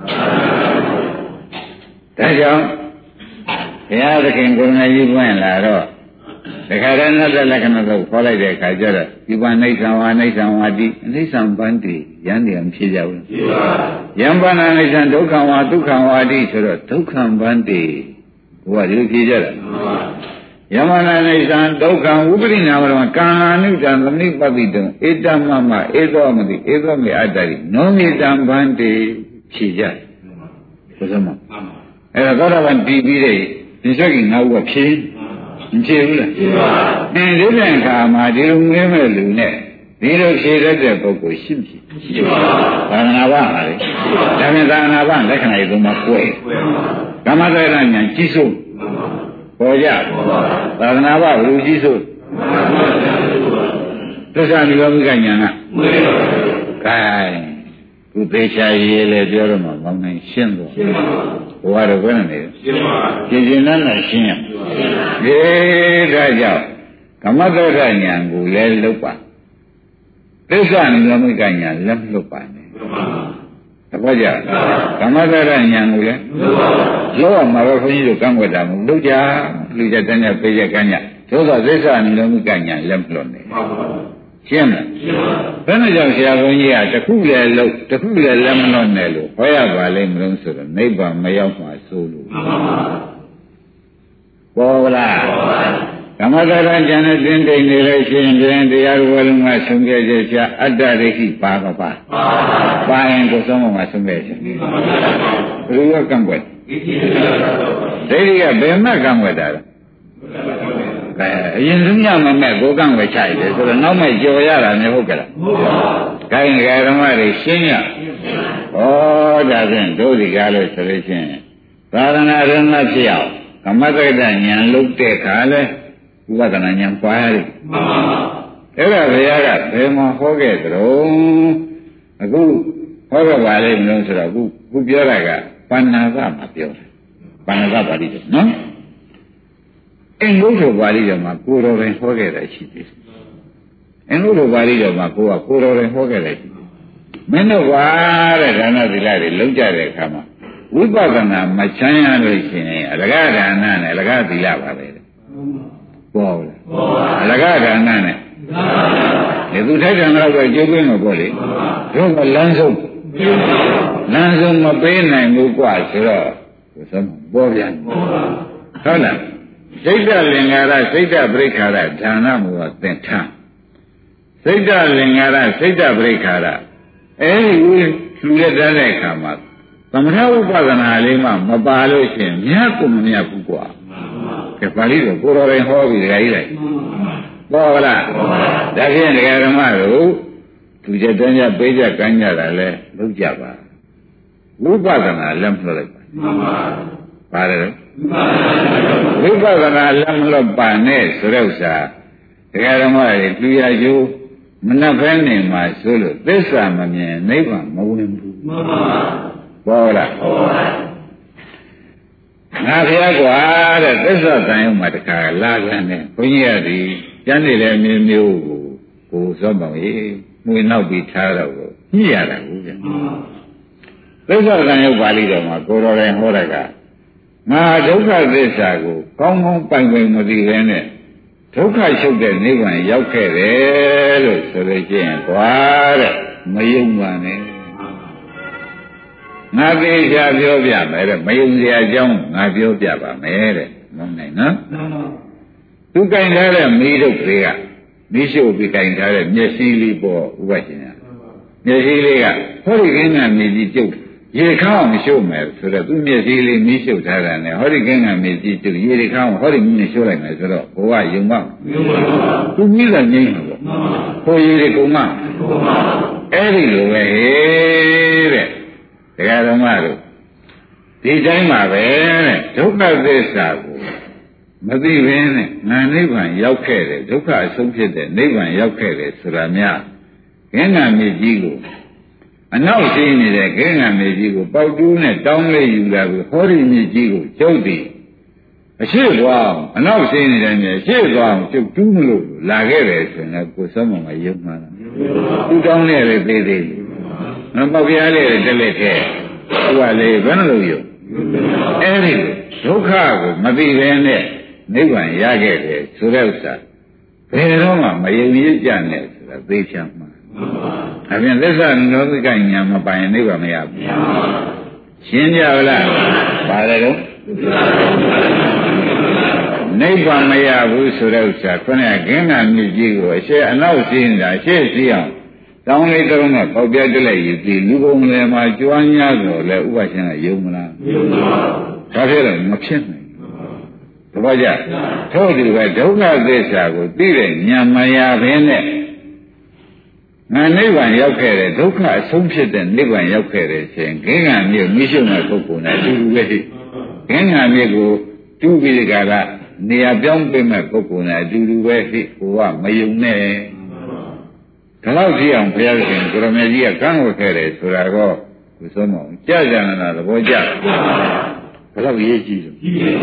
ဒါကြောင့်ဘုရားသခင်ကိုယ်တော်ကြီးပွင့်လာတော့တခါတည်းနဲ့လက္ခဏာကိုခေါ်လိုက်တဲ့အခါကျတော့ဒီပန်နိစ္စံဝါနိစ္စံဝါတိအနိစ္စံပန္တိယန္တရားမဖြစ်ကြဘူးဖြစ်ပါယံပန္နနိစ္စံဒုက္ခဝါဒုက္ခဝါတိဆိုတော့ဒုက္ခပန္တိဘုရားဒီလိုဖြေကြတာယမနာနိစ္စံဒုက္ခဝိပရိနာမရံကာဏနုတံသမိပတိတံဧတမမဧသောမတိဧသောမေအတ္တရိနောမိတံဗန္တိဖြေကြဘုရားမအဲ့ဒါသောတာပန်တည်ပြီးတဲ့ဒီစက်ကငါ့ဘုရားဖြင်းမဖြေဘူးလားဖြေပါဒီပြန်ခါမှာဒီလိုငဲမဲ့လူနဲ့ဒီလိုဖြေတတ်တဲ့ပုဂ္ဂိုလ်ရှိမရှိရှိပါဘူးသာသနာ့ဘာပါလေဒါပြန်သာသနာ့ဘာလက္ခဏာတွေမှာကွဲဓမ္မသရဏညာကြီးစိုးပေါ်ကြသာသနာ့ဘာလူကြီးစိုးသစ္စာနိရောဓကညာကမှန်ပါဘူး ခုသေးချာရေးလေပြောတော့မှမောင်းနိုင်ရှင်းသွားဘဝတော့ဘယ်နဲ့နေရှင်းပါကြည်ကျင်နဲ့ရှင်းရဒီဒါကြောင့်ကမ္မတ္တရဉာဏ်ကိုလည်းလုပ်ပါသစ္စာနိရောဓကဉာဏ်လည်းလုပ်ပါနဲ့တပည့်ကြကမ္မတ္တရဉာဏ်ကိုလည်းလုပ်ရမှာပဲခွန်ကြီးတို့ကန့်ွက်တာမဟုတ်လုပ်ကြလူကြတဲ့နဲ့ပြေးကြကမ်းကြသို့သောသစ္စာနိရောဓကဉာဏ်လည်းမလွတ်နဲ့ရှင်းမလားဘယ်နဲ့ကြောင့်ဆရာဘုန်းကြီးကတခုလည်းလို့တခုလည်းလက်မလွတ်နဲ့လို့ဟောရပါလိမ့်မလို့ဆိုတော့နိဗ္ဗာန်မရောက်မှဆိုလို့ပေါ်လားကမ္မတရဉာဏ်နဲ့တင်းတိမ်နေလို့ရှိရင်တရားတော်လုံးကဆုံးဖြတ်ချက်ချအတ္တဒိဋ္ဌိပါမပါပါရင်ကိုယ်ဆုံးမှာဆုံးဖြတ်ချက်ဘယ်လိုကံွယ်ဒိဋ္ဌိကဘယ်မှကံွယ်တာလဲအရင်ဆုံးရမမဲ့ကိုကံဝယ်ချရတယ်ဆိုတော့နောက်မဲ့ကြော်ရတာမဟုတ်ကြလားဟုတ်ပါဘူးခိုင်းဓမ္မတွေရှင်းရဩဒါဖြင့်တို့ဒီကားလို့ဆိုလို့ချင်းသာသနာ့ရဏဖြစ်အောင်ကမ္မတက္ကဉာဏ်လုံးတဲ့ခါလဲဝိပဿနာဉာဏ်ပွားရတယ်မှန်ပါအဲ့ဒါဘုရားကဘယ်မှာဟောခဲ့သလဲအခုဟောခဲ့ပါလိမ့်မလို့ဆိုတော့ခုပြောတာကပါဏာသမှာပြောတယ်ပါဏာသပါဠိတော်နော်အင်္ဂုတ္တပါဠိတော်မှာကိုတော်ရင်ဟောခဲ့တယ်ရှိသေးတယ်။အင်္ဂုတ္တပါဠိတော်မှာကိုတော်ရင်ဟောခဲ့တယ်ရှိသေးတယ်။မင်းတို့ပါတဲ့ဒါနသီလတွေလုံးကြတဲ့အခါမှာဝိပဿနာမချမ်းရလို့ရှိရင်အလကဒါနနဲ့အလကသီလပါပဲ။ပေါ်လား။ပေါ်ပါ။အလကဒါနနဲ့ဒီသူထိုက်တယ်တော့ကျိုးသွင်းလို့ပေါ့လေ။တို့ကလမ်းဆုံးမပေးနိုင်ဘူးกว่าဆိုတော့ဘုရားပေါ်ပြန်။ဟုတ်လား။စိတ်တလင်္ကာရစိတ်တပရိက္ခာရဌာနမူဝသင်္ထစိတ်တလင်္ကာရစိတ်တပရိက္ခာရအဲဒီလူလက်တဲ့အခါမှာသမထဥပဒနာလေးမှမပါလို့ရှိရင်မြတ်ကိုမမြတ်ဘူးကွာကဲပါဠိတော်ကိုတော်ရင်ဟောပြီးဒကာကြီးလိုက်ပေါ်လားဒါဖြင့်ဒကာဓမ္မတို့သူကြတဲ့ညပေးကြကမ်းကြတာလဲလုပ်ကြပါဝိပဿနာလက်မလို့လိုက်ပါပါတယ်ဝိပဿနာလက်မလွတ်ပါနဲ့ဆိုတဲ့ဥစ္စာတရားဓမ္မတွေသူရကျိုးမနှက်ဖဲနေမှာဆိုလို့သစ္စာမမြင်နိဗ္ဗာန်မဝင်ဘူးမှန်ပါဘောလားဟုတ်ပါငါဖျားကွာတဲ့သစ္စာတန်ရုံမှာတခါလာပြန်တယ်ဘုန်းကြီးကဒီကျမ်းနေတဲ့မျိုးမျိုးကိုစောပေါင်းရေးငွေနောက်ပြီးထားတော့ညှိရတာဘူးဗျသစ္စာတန်ရုံပါဠိတော်မှာကိုတော်တိုင်ဟောတာကငါဒုက္ခသစ္စာကိုကောင်းကောင်းပိုင်ပိုင်မသိပဲနဲ့ဒုက္ခရှုပ်တဲ့နိဗ္ဗာန်ရောက်ခဲ့တယ်လို့ဆိုလို့ရှိရင်ကွာတဲ့မယုံပါနဲ့ငါသိချာပြောပြမယ်တဲ့မယုံစရာအကြောင်းငါပြောပြပါမယ်တဲ့မဟုတ်နိုင်နော်သူကင်ထားတဲ့မိတို့တွေကမိရှုပ်ပြီးကင်ထားတဲ့မျက်စိလေးပေါ်ဥပရှင်ညာမျက်စိလေးကဟောဒီကင်းကမြေကြီးကျုပ်ရေခါအောင်ရှုပ်မယ်ဆိုတော့သူမျက်စိလေးမီးရှုပ်ထားတာနဲ့ဟောဒီကင်းကမြေကြီးကျုပ်ရေခါအောင်ဟောဒီမီးနဲ့ရှုပ်လိုက်မယ်ဆိုတော့ဘဝယုံမသူမီးကငြိမ့်မှာပေါ့ဟိုရေကုန်မအဲ့ဒီလိုပဲဟဲ့တဲ့တရားဓမ္မတို့ဒီတိုင်းမှာပဲတဲ့ဒုက္ခသစ္စာကိုမသိဘဲနဲ့ငါနိဗ္ဗာန်ရောက်ခဲ့တယ်ဒုက္ခအဆုံးဖြစ်တဲ့နိဗ္ဗာန်ရောက်ခဲ့တယ်ဆိုတာများကင်းကမြေကြီးကိုအနောက်ရှိနေတဲ့ကင်းကမြေကြီးကိုပေါက်တူးနဲ့တောင်းလေးယူလာပြီးဟောဒီမြေကြီးကိုကျုပ်သည်အရှိသွားအောင်အနောက်ရှိနေတဲ့မြေရှေ့သွားအောင်ကျုပ်တူးမလို့လာခဲ့တယ်ဆိုရင်ကိုယ်ဆုံးမယုံမှန်းသူတောင်းလေးလည်းသေးသေးနော်ပေါက်ပြားလေးလည်းတက်လက်ခဲ့သူကလေဘယ်လိုယုံအဲ့ဒီဒုက္ခကိုမသိဘဲနဲ့နိဗ္ဗာန်ရခဲ့တယ်ဆိုတဲ့ဥစ္စာဘယ်တော့မှမယုံရကြနဲ့ဆိုတာသိချင်မှာအပြင်သစ္စာနိရောဓကညာမပိုင်နိဗ္ဗာန်မရဘူးရှင်းကြလားပါတယ်တော့နိဗ္ဗာန်မရဘူးဆိုတဲ့ဥစ္စာခொနည်းကင်းကမြစ်ကြီးကိုအရှေ့အနောက်စီးနေတာရှေ့စီးအောင်တောင်းလေးတုံးနဲ့ပေါက်ပြတ်လိုက်ရပြီလူကုန်လည်းမှာကြွားများတော့လေဥပရှင်ကယုံမလားမယုံပါဘူးဒါဖြစ်တော့မဖြစ်နိုင်ဘူးတပည့်ကြထို့ဒီပဲဒုက္ခသစ္စာကိုသိတဲ့ဉာဏ်မရဘဲနဲ့ငါနိဗ္ဗာန်ရောက်ခဲ့တယ်ဒုက္ခအဆုံးဖြစ်တဲ့နိဗ္ဗာန်ရောက်ခဲ့တယ်ဆိုရင်ဂင်္ဂာမြေမိရှုမဲ့ပုဂ္ဂိုလ်နဲ့အတူတူပဲရှိဂင်္ဂာမြေကိုတူပြီးဒီကနေရာပြောင်းပေးမဲ့ပုဂ္ဂိုလ်နဲ့အတူတူပဲရှိဟိုကမယုံနဲ့ဒါတော့ကြည့်အောင်ဘုရားရှင်ကိုရမေကြီးကကန့်ဝတ်ခဲ့တယ်ဆိုတာတော့ကိုဆုံးမအောင်ကြာကြနာသဘောကျဘယ်တော့ရေးကြည့်လို့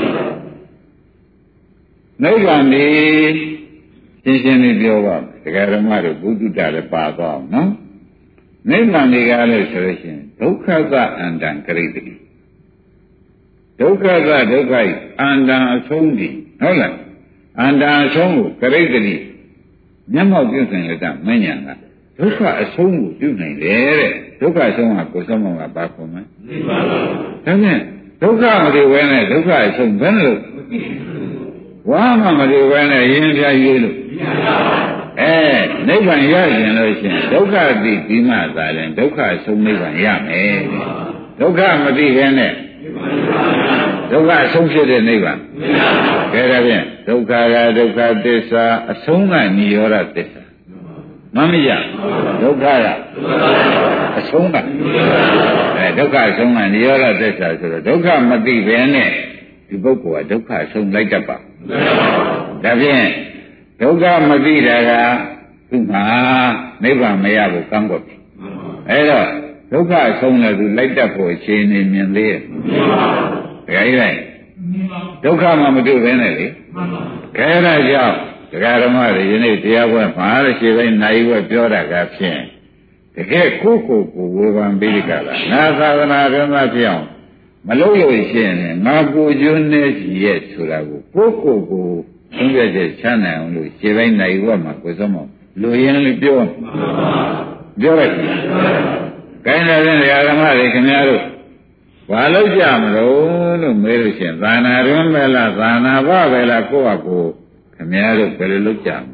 နိဗ္ဗာန်ဒီရှင်းရှင်းလေးပြောပါမယ်တရားဓမ္မတို့ဘုဒ္ဓတာလည်းပါသွားအောင်နော်နိဗ္ဗာန်တွေကလည်းဆိုလို့ရှိရင်ဒုက္ခသအန္တံကရိတ္တိဒုက္ခသဒုက္ခဤအန္တံအဆုံးဒီဟုတ်လားအန္တံအဆုံးကိုကရိတ္တိမျက်မှောက်ပြုနိုင်တဲ့မဉ္ဇဏ်ကဒုက္ခအဆုံးကိုပြုနိုင်တယ်တဲ့ဒုက္ခအဆုံးကကိုယ်ဆုံးမကဘာခေါ်မလဲနိဗ္ဗာန်ဒါဖြင့်ဒုက္ခမတွေဝဲနဲ့ဒုက္ခအဆုံးဘယ်လိုဝါမှမတွေဝဲနဲ့ရင်းပြရေးလို့နိဗ္ဗာန်ရရင်လို့ရှိရင်ဒုက္ခသိပြီးမှသာရင်ဒုက္ခအဆုံးနိဗ္ဗာန်ရမယ်ဒုက္ခမသိခဲနဲ့ဒုက္ခအဆုံးဖြစ်တဲ့နိဗ္ဗာန်ကဲဒါဖြင့်ဒုက္ခကဒုက္ခသစ္စာအဆုံးကនិရောဓသစ္စာမမရဒုက္ခကအဆုံးကဒုက္ခအဆုံးကនិရောဓသစ္စာဆိုတော့ဒုက္ခမသိပဲနဲ့ဒီပုဂ္ဂိုလ်ကဒုက္ခအဆုံးလိုက်တတ်ပါဒါဖြင့်ဒုက္ခမသိတာကသူ့မှာနိဗ္ဗာန်မရဘူးကံကောပြီအဲ့တော့ဒုက္ခအဆုံးလည်းသူလိုက်တတ်ဖို့အခြေအနေမြင်သေးရဲ့တရားကြီးလိုက်ဒုက္ခမှမတွေ့ဘဲနဲ့လေခဲဒါကြောင့်တရားဓမ္မတွေယနေ့တရားပွဲမှာရှိတိုင်းနိုင်ဝဲပြောတာကဖြင့်တကယ်ကိုဝေဖန်ပြီးကြလားငါသာသနာ့ဓမ္မဖြစ်အောင်မလုပ်လို့ရှိရင်ငါကိုကျွန်းနေကြီးရဲ့ဆိုတာကိုသုံးပြချက်ချမ်းနိုင်အောင်လို့ရှိတိုင်းနိုင်ဝဲမှာကိုစုံမလူရင်းလေးပြောလိုက်ခိုင်းတဲ့တရားဓမ္မတွေခင်ဗျားတို့ဘာလို့ကြမလို့မေးလို့ရှိရင်သာနာတွင်ပဲလားသာနာဘပဲလားကိုယ့်ဟာကိုယ်ခင်ဗျားတို့ဘယ်လိုလုပ်ကြမ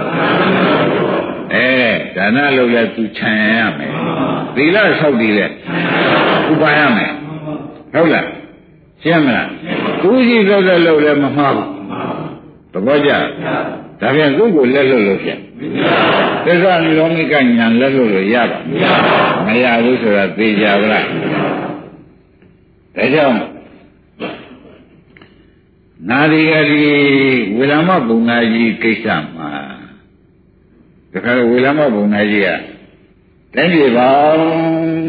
လဲဒါနလုပ်လဲသူခြံရမယ်သီလဆောက်တည်လဲဥပါရမယ်ဟုတ်လားရှင်းမလားသူရှိသောတဲ့လုပ်လဲမမှားဘူးသဘောကျဒါပြန်သူ့ကိုလက်လွတ်လို့ဖြစ်သစ္စာနိရောဓိကညာလက်လွတ်လို့ရပါမရဘူးဆိုတာသိကြပါလားဒါကြောင့်နာရီကဒီဝေလမဘုံနာကြီးကိစ္စမှာတခါဝေလမဘုံနာကြီးကတိုင်းပြည်ပေါင်း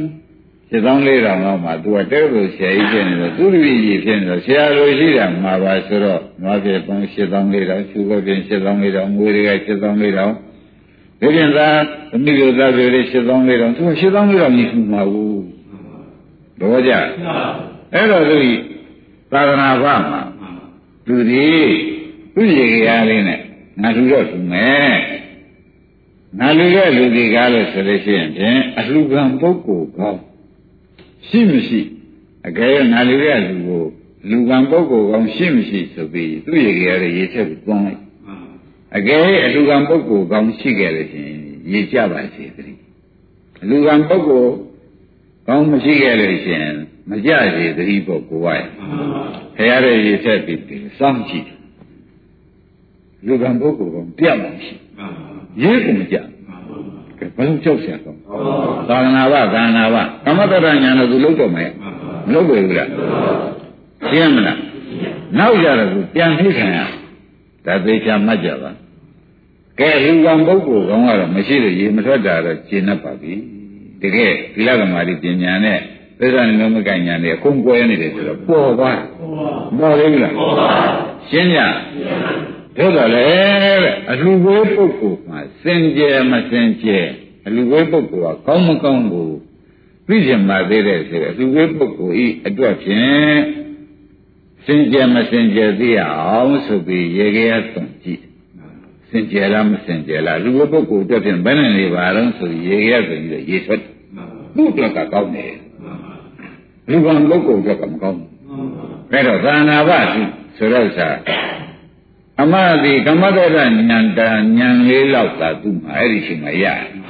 7400လောက်မှာသူကတဲ့လို့ဆရာကြီးဖြစ်နေတော့သူလူကြီးဖြစ်နေတော့ဆရာလိုရှိတာမှာပါဆိုတော့နွားပြေပေါင်း7400ရှုပ်ပြင်7400ငွေတွေက7400ဒီပြင်သာသမီးတို့သားတွေ7400သူက7400ကြီးရှိမှာဘူးတော့ကြအဲ့တော့သူသာသနာ့ဘာမှာသူဒီသူ့ရေကားလေးနဲ့ငါလူတော့သူမယ်ငါလူတဲ့လူဒီကားလို့ဆိုလို့ရှိရင်ဖြင့်အလှခံပုဂ္ဂိုလ်ကောင်းရှိမရှိအကယ်၍ငါလူတဲ့လူကိုလူကံပုဂ္ဂိုလ်ကောင်းရှိမရှိဆိုပြီးသူ့ရေကားလေးရေးချက်ပြီးတွန်းလိုက်အကယ်၍အလှခံပုဂ္ဂိုလ်ကောင်းရှိခဲ့လို့ရှိရင်ရေးကြပါစေတည်းအလှခံပုဂ္ဂိုလ်ကောင်းမရှိခဲ့လို့ရှိရင်မကြစေတည်းပုဂ္ဂိုလ်ဝိုင်းခရရဲ့ရေးချက်ပြီးစောင့်ကြည့်လူကံပုဂ္ဂိုလ်ကောပြတ်မှရှိရေးကိုမကြကဲဘယ်လိုကြောက်เสียကောသာသနာ့ကမ္မတရညာတော့သူလုံးတော့မယ်မလုံးပဲဘူးလားရှင်းမလားနောက်ကြတော့သူပြန်သိခံရဒါသေချာမှတ်ကြပါကဲလူကံပုဂ္ဂိုလ်ကောကတော့မရှိလို့ရေမထွက်တာတော့ကျင့်တတ်ပါပြီတကယ်သီလသမာဓိပညာနဲ့သစ္စာနိရောဓကညာနဲ့အကုန်ကွဲနေတယ်ဆိုတော့ပေါ်သွားပေါ်သေးဘူးလားရှင်းကြတို့တော့လေအလှဝေးပုဂ္ဂိုလ်မှာစင်ကြယ်မစင်ကြယ်အလှဝေးပုဂ္ဂိုလ်ကကောင်းမကောင်းကိုသိချင်မှသေးတယ်ဆိုတော့အလှဝေးပုဂ္ဂိုလ်ဤအတွက်ဖြင့်စင်ကြယ်မစင်ကြယ်သိရအောင်ဆိုပြီးရေခဲရသွန်ကြည့်စင်ကြယ်လားမစင်ကြယ်လားအလှဝေးပုဂ္ဂိုလ်အတွက်ဖြင့်ဘယ်နဲ့နေပါတော့ဆိုပြီးရေခဲရသွန်ကြည့်ရေထွက်သူ့အတွက်ကကောင်းတယ်လူကံပုဂ္ဂိုလ်အတွက်ကမကောင်းဘူးအဲ့တော့သာနာပတိဆိုတော့စာအမသည်ကမ္မတရဉာဏ်လေးလောက်သာသူ့မှာအဲ့ဒီချိန်မှာရတယ်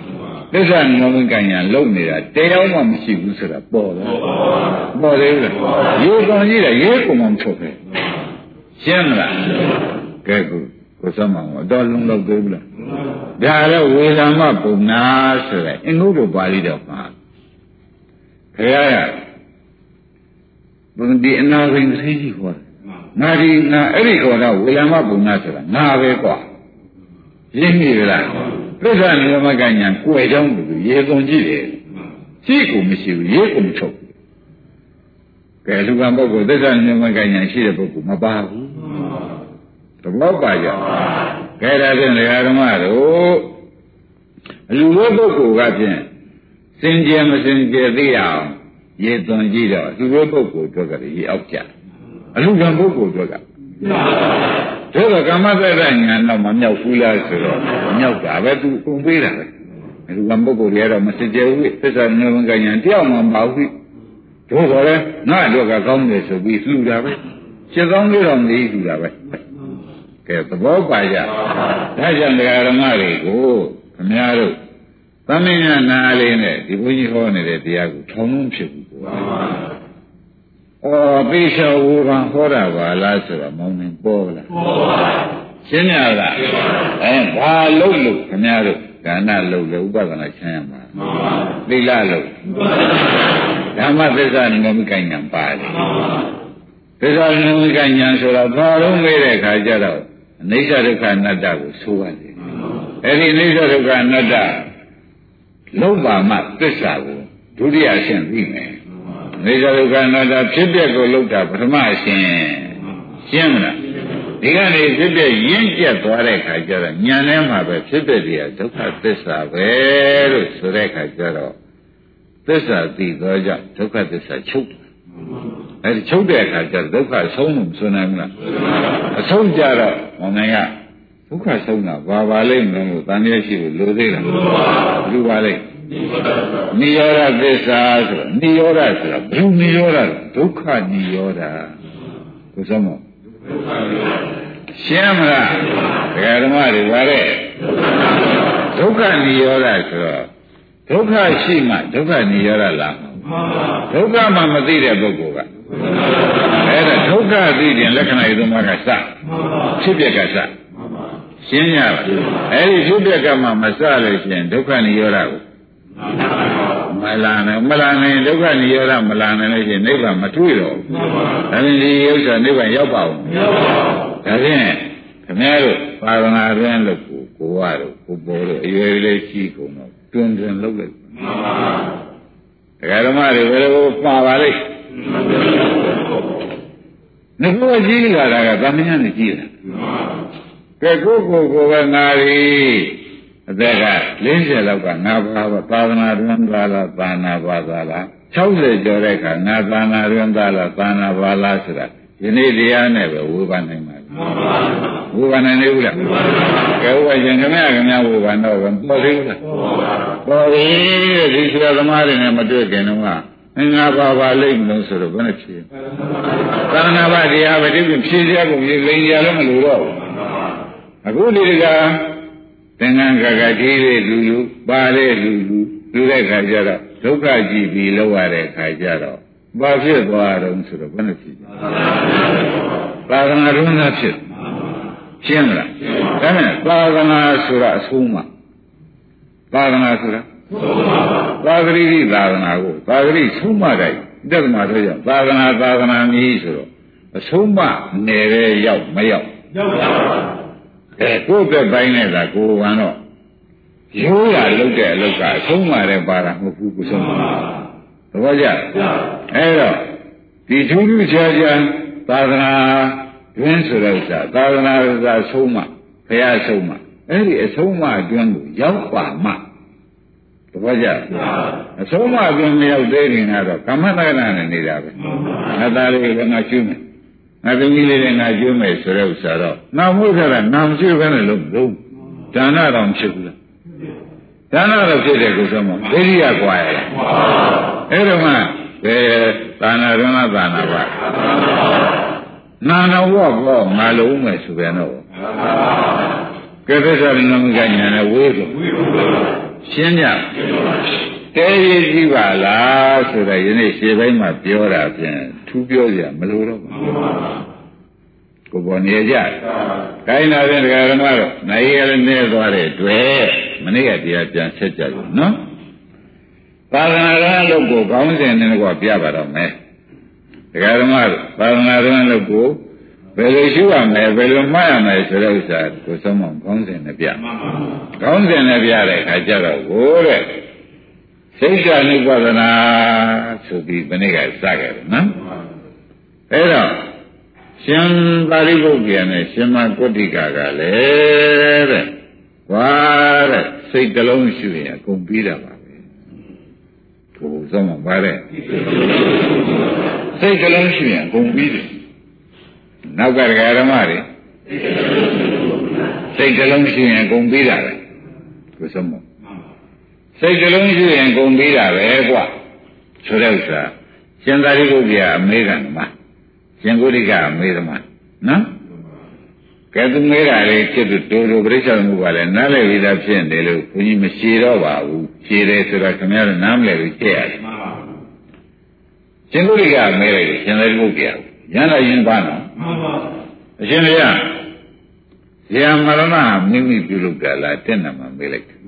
သစ္စာနိရောဓကညာလုံနေတာတရားမှမရှိဘူးဆိုတာပေါ်တယ်ပေါ်တယ်လေရေကောင်ကြီးတယ်ရေကုန်မှမထုတ်ပဲရှင်းမလားကဲကိုစမောင်တော့လုံးလောက်သေးဘူးလားဒါတော့ဝေဒမပုံနာဆိုတဲ့အင်္ဂုတ္တပါဠိတော်မှာခရရဘုံဒီအနာဂိန်သိကြီးဟောငါဒီငါအဲ့ဒီခေါ်တော့ဝေဒမပုံနာဆိုတာငါပဲကွာရင်းမိလားသစ္စာနိရောဓကညာကိုယ်ကြောင့်လို့ရေကုန်ကြည့်တယ်ရှိကိုမရှိဘူးရေကိုမထုတ်ကဲလူကပုဂ္ဂိုလ်သစ္စာနိရောဓကညာရှိတဲ့ပုဂ္ဂိုလ်မပါဘူးသဘောပါကြကဲဒါဖြင့်ဓမ္မတို့လူလိုပုဂ္ဂိုလ်ကဖြင့်စင်ကြယ်မစင်ကြယ်သိအောင်ရေသွန်ကြည့်တော့လူလိုပုဂ္ဂိုလ်တို့ကလည်းရေအောက်ကြအလူကံပုဂ္ဂိုလ်တို့ကဒါကကာမတ္တညာတော့မမြောက်ဘူးလားဆိုတော့မြောက်တာပဲသူပုံပေးတာပဲလူကံပုဂ္ဂိုလ်တွေကတော့မစင်ကြယ်ဘူးသစ္စာနိရောဓကညာတယောက်မှမပါဘူးတို့ဆိုလဲငါတို့ကကောင်းတယ်ဆိုပြီးလှူတာပဲရှင်းကောင်းလို့တော့မသိလှူတာပဲကဲသဘောပါကြဒါကြောင့်ဓမ္မတွေကိုခင်ဗျားတို့သမင်းညာနာလေးနဲ့ဒီဘုန်းကြီးဟောနေတဲ့တရားကိုထောင်လုံးဖြစ်ဘူးကွာပိဿဝေဘာဟောတာပါလားဆိုတော့မောင်းနေပေါ်လာရှင်းရလားဘာလို့ခင်ဗျားတို့ဒါနလို့လေဥပဒနာချမ်းရမှာသီလလို့ဓမ္မသစ္စာနိဂမိကညာပါတယ်သစ္စာနိဂမိကညာဆိုတော့ဘာလို့မေးတဲ့အခါကျတော့အနိစ္စဒုက္ခအနတ္တကိုဆိုရတယ်အဲ့ဒီအနိစ္စဒုက္ခအနတ္တလုံးပါမှသစ္စာကိုဒုတိယအဆင့်ပြီးမယ်အနိစ္စဒုက္ခအနတ္တဖြစ်ပျက်ကိုလုံးတာပထမအဆင့်ရှင်းမလားဒီကနေဖြစ်ပျက်ရင့်ကျက်သွားတဲ့ခါကျတော့ဉာဏ်ထဲမှာပဲဖြစ်ပျက်တရားဒုက္ခသစ္စာပဲလို့ဆိုတဲ့ခါကျတော့သစ္စာသိသောကြောင့်ဒုက္ခသစ္စာချုပ်တယ်အဲဒီချုပ်တဲ့အခါကျဒုက္ခဆုံးလို့ဆိုနိုင်မလားအဆုံးကြတော့မနိုင်ရဒုက္ခဆုံးတာဘာလိမ့်မလို့တန်ရရှိလို့လိုသေးလားလူပါလိမ့်နိရောဓသစ္စာဆိုတော့နိရောဓဆိုတာဘုနိရောဓဒုက္ခနိရောဓကိုစမောရှင်းမလားဓမ္မတွေပါတဲ့ဒုက္ခနိရောဓဆိုတော့ဒုက္ခရှိမှဒုက္ခနိရောဓလားဒုက္ခမှမသိတဲ့ပုဂ္ဂိုလ်ကအဲ့ဒါဒုက္ခသိတဲ့လက္ခဏာရေးသုံးပါးကစဖြစ်ပျက်ကစရှင်းရပါအဲ့ဒီဖြစ်ပျက်ကမှမစလို့ရှိရင်ဒုက္ခနိရောဓကိုမလာနိုင်ဒုက္ခနိရောဓမလာနိုင်လို့ရှိရင်နိဗ္ဗာန်မတွေ့တော့ဘူးဒါဖြင့်ဒီဥစ္စာနိဗ္ဗာန်ရောက်ပါဦးဒါဖြင့်ခင်ဗျားတို့ပါရဏတွင်လို့ကိုရတို့ကိုပေါ်တို့အရွယ်လေးရှိကုန်တော့တွင်လုပ်လိုက်ဓမ္မတွေဘယ်လိုပါပါလိမ့်ငါကကြီးလာတာကသမယနဲ့ကြီးလာကဲကိုပဲငါရီအသက်က40လောက်ကငါပါသာသနာတွင်သားလားသာနာပါသာလား60ကျော်တဲ့အခါငါသာနာတွင်သားလားသာနာပါလားဆိုတာဒီနေ့တရားနဲ့ပဲဝေဖန်နိုင်ပါဘူးဝေဖန်နိုင်နေဘူးလားကဲဝေဖန်ရင်ခင်ဗျာဝေဖန်တော့ပေါ်သေးဘူးလားပေါ်ပြီဒီဆရာသမားတွေနဲ့မတွေ့ခင်တော့ငါပါလိမ့်မလို့ဆိုတော့ဘယ်နဲ့ဖြေသာနာပါတရားပဲဒီဖြေစရာကိုလိန်ကြလည်းမလိုတော့ဘူးအခုဒီကသင်္ကန်းကကြီးတဲ့လူပါတဲ့လူတဲ့ခါကျတော့ဒုက္ခကြည့်ပြီးလောက်ရတဲ့ခါကျတော့ဘာဖြစ်သွားတော့ဆိုတော့ဘယ်နဲ့ဖြေသာသနာ့ရုံးသားဖြစ်ရှင်းမလားဒါနဲ့သာသနာဆိုတာအဆုံးမသာသနာဆိုတာသာဂရိသာသနာကိုသာဂရိဆုံးမတိုင်းတက္ကမဆိုကြောင့်သာသနာမည်ဆိုတော့အဆုံးမနယ်ရဲရောက်မရောက်ကိုယ့်သက်ပိုင်းနဲ့သာကိုယ်ကတော့ရိုးရလုပ်တဲ့အလုပ်ကအဆုံးမတဲ့ပါတာမဟုတ်ဘူးကိုဆုံးမသဘောကျအဲ့တော့ဒီထူးထူးခြားခြားသာသနာတွင်ဆိုတဲ့ဥစ္စာသာသနာဥစ္စာဆုံးမဘုရားဆုံးမအဲ့ဒီအဆုံးမအတွင်းကိုရောက်ပါမှသဘောကျအဆုံးမအတွင်းမရောက်သေးခင်ကတော့ကမ္မတက္ကနာနဲ့နေတာပဲငါသားလေးကငါကျွမ်းမယ်ငါသမီးလေးကငါကျွမ်းမယ်ဆိုတဲ့ဥစ္စာတော့နာမဟုတ်တာနာမရှိဘဲနဲ့လုံးဒါနတော့ဖြစ်ဘူးလားဒါနတော့ဖြစ်တယ်ကိုဆုံးမဒိဋ္ဌိယကွာရလားအဲ့တော့မှသာနာရဏသာနာပါနာနာဝဘောငါလုံးမယ်ဆိုပြန်တော့ကဲသစ္စာနိဂမိကညာနဲ့ဝေးဆိုရှင်းကြတဲရည်ကြည့်ပါလားဆိုတော့ယနေ့ရှေ့ပိုင်းမှာပြောတာဖြင့်ထူးပြောကြမလို့တော့ဘူးကိုပေါ်နေကြခိုင်းတာဖြင့်ဒကာဓမ္မတော့နိုင်ရလည်းနေသွားတဲ့တွေ့မနေ့ကတရားပြန်ဆက်ကြလို့နော်သာသနာ့လုပ်ကိုခေါင်းစဉ်နဲ့ကွာပြပါတော့မယ်ဒကာဓမ္မတို့သာသနာ့လုပ်ကိုဘယ်လိုရှုရမလဲဘယ်လိုမှတ်ရမလဲဆိုတဲ့ဥစ္စာကိုဆုံးမခေါင်းစဉ်နဲ့ပြခေါင်းစဉ်နဲ့ပြတဲ့အခါကျတော့ကိုတဲ့စိတ်ဓာတ်နိဗ္ဗာန်ဆိုပြီးဘယ်နေ့ကစခဲ့တယ်နော်အဲ့တော့ရှင်ပါရိပုတ္တရာနဲ့ရှင်မကုဋ္ဌိကာကလည်းတဲ့ဝါတဲ့စိတ်တလုံးရှုရင်အကုန်ပြီးတာပါပဲဘုရားဆုံးမပါတဲ့စိတ်တလုံးရှုရင်အကုန်ပြီးတယ်နောက်ကဓမ္မတွေစိတ်တလုံးရှုရင်အကုန်ပြီးတာပဲဘုရားဆုံးမစိတ်ကလုံးရှိရင်ကုန်ပြီးတာပဲကွဆိုတဲ့ဥစ္စာရှင်သာရိပုတ္တရာအမေးကဓမ္မရှင်ကုဋ္ဌိကအမေးဓမ္မနော်ကဲသူမေးတာလေဖြစ်သူတို့ပြိဿမှုကလည်းနားလည်ပြီးသားဖြစ်နေလို့ဘုန်းကြီးမရှည်တော့ပါဘူးရှည်တယ်ဆိုတော့ခင်ဗျားတို့နားမလည်ဘူးရှည်ရတယ်ရှင်ကုဋ္ဌိကအမေးလိုက်ရှင်သာရိပုတ္တရာရဟန္တာရင်ပါနော်အရှင်ဘုရားဇေယမရဏမိမိပြုလုပ်တာလားတဲ့နာမှာမေးလိုက်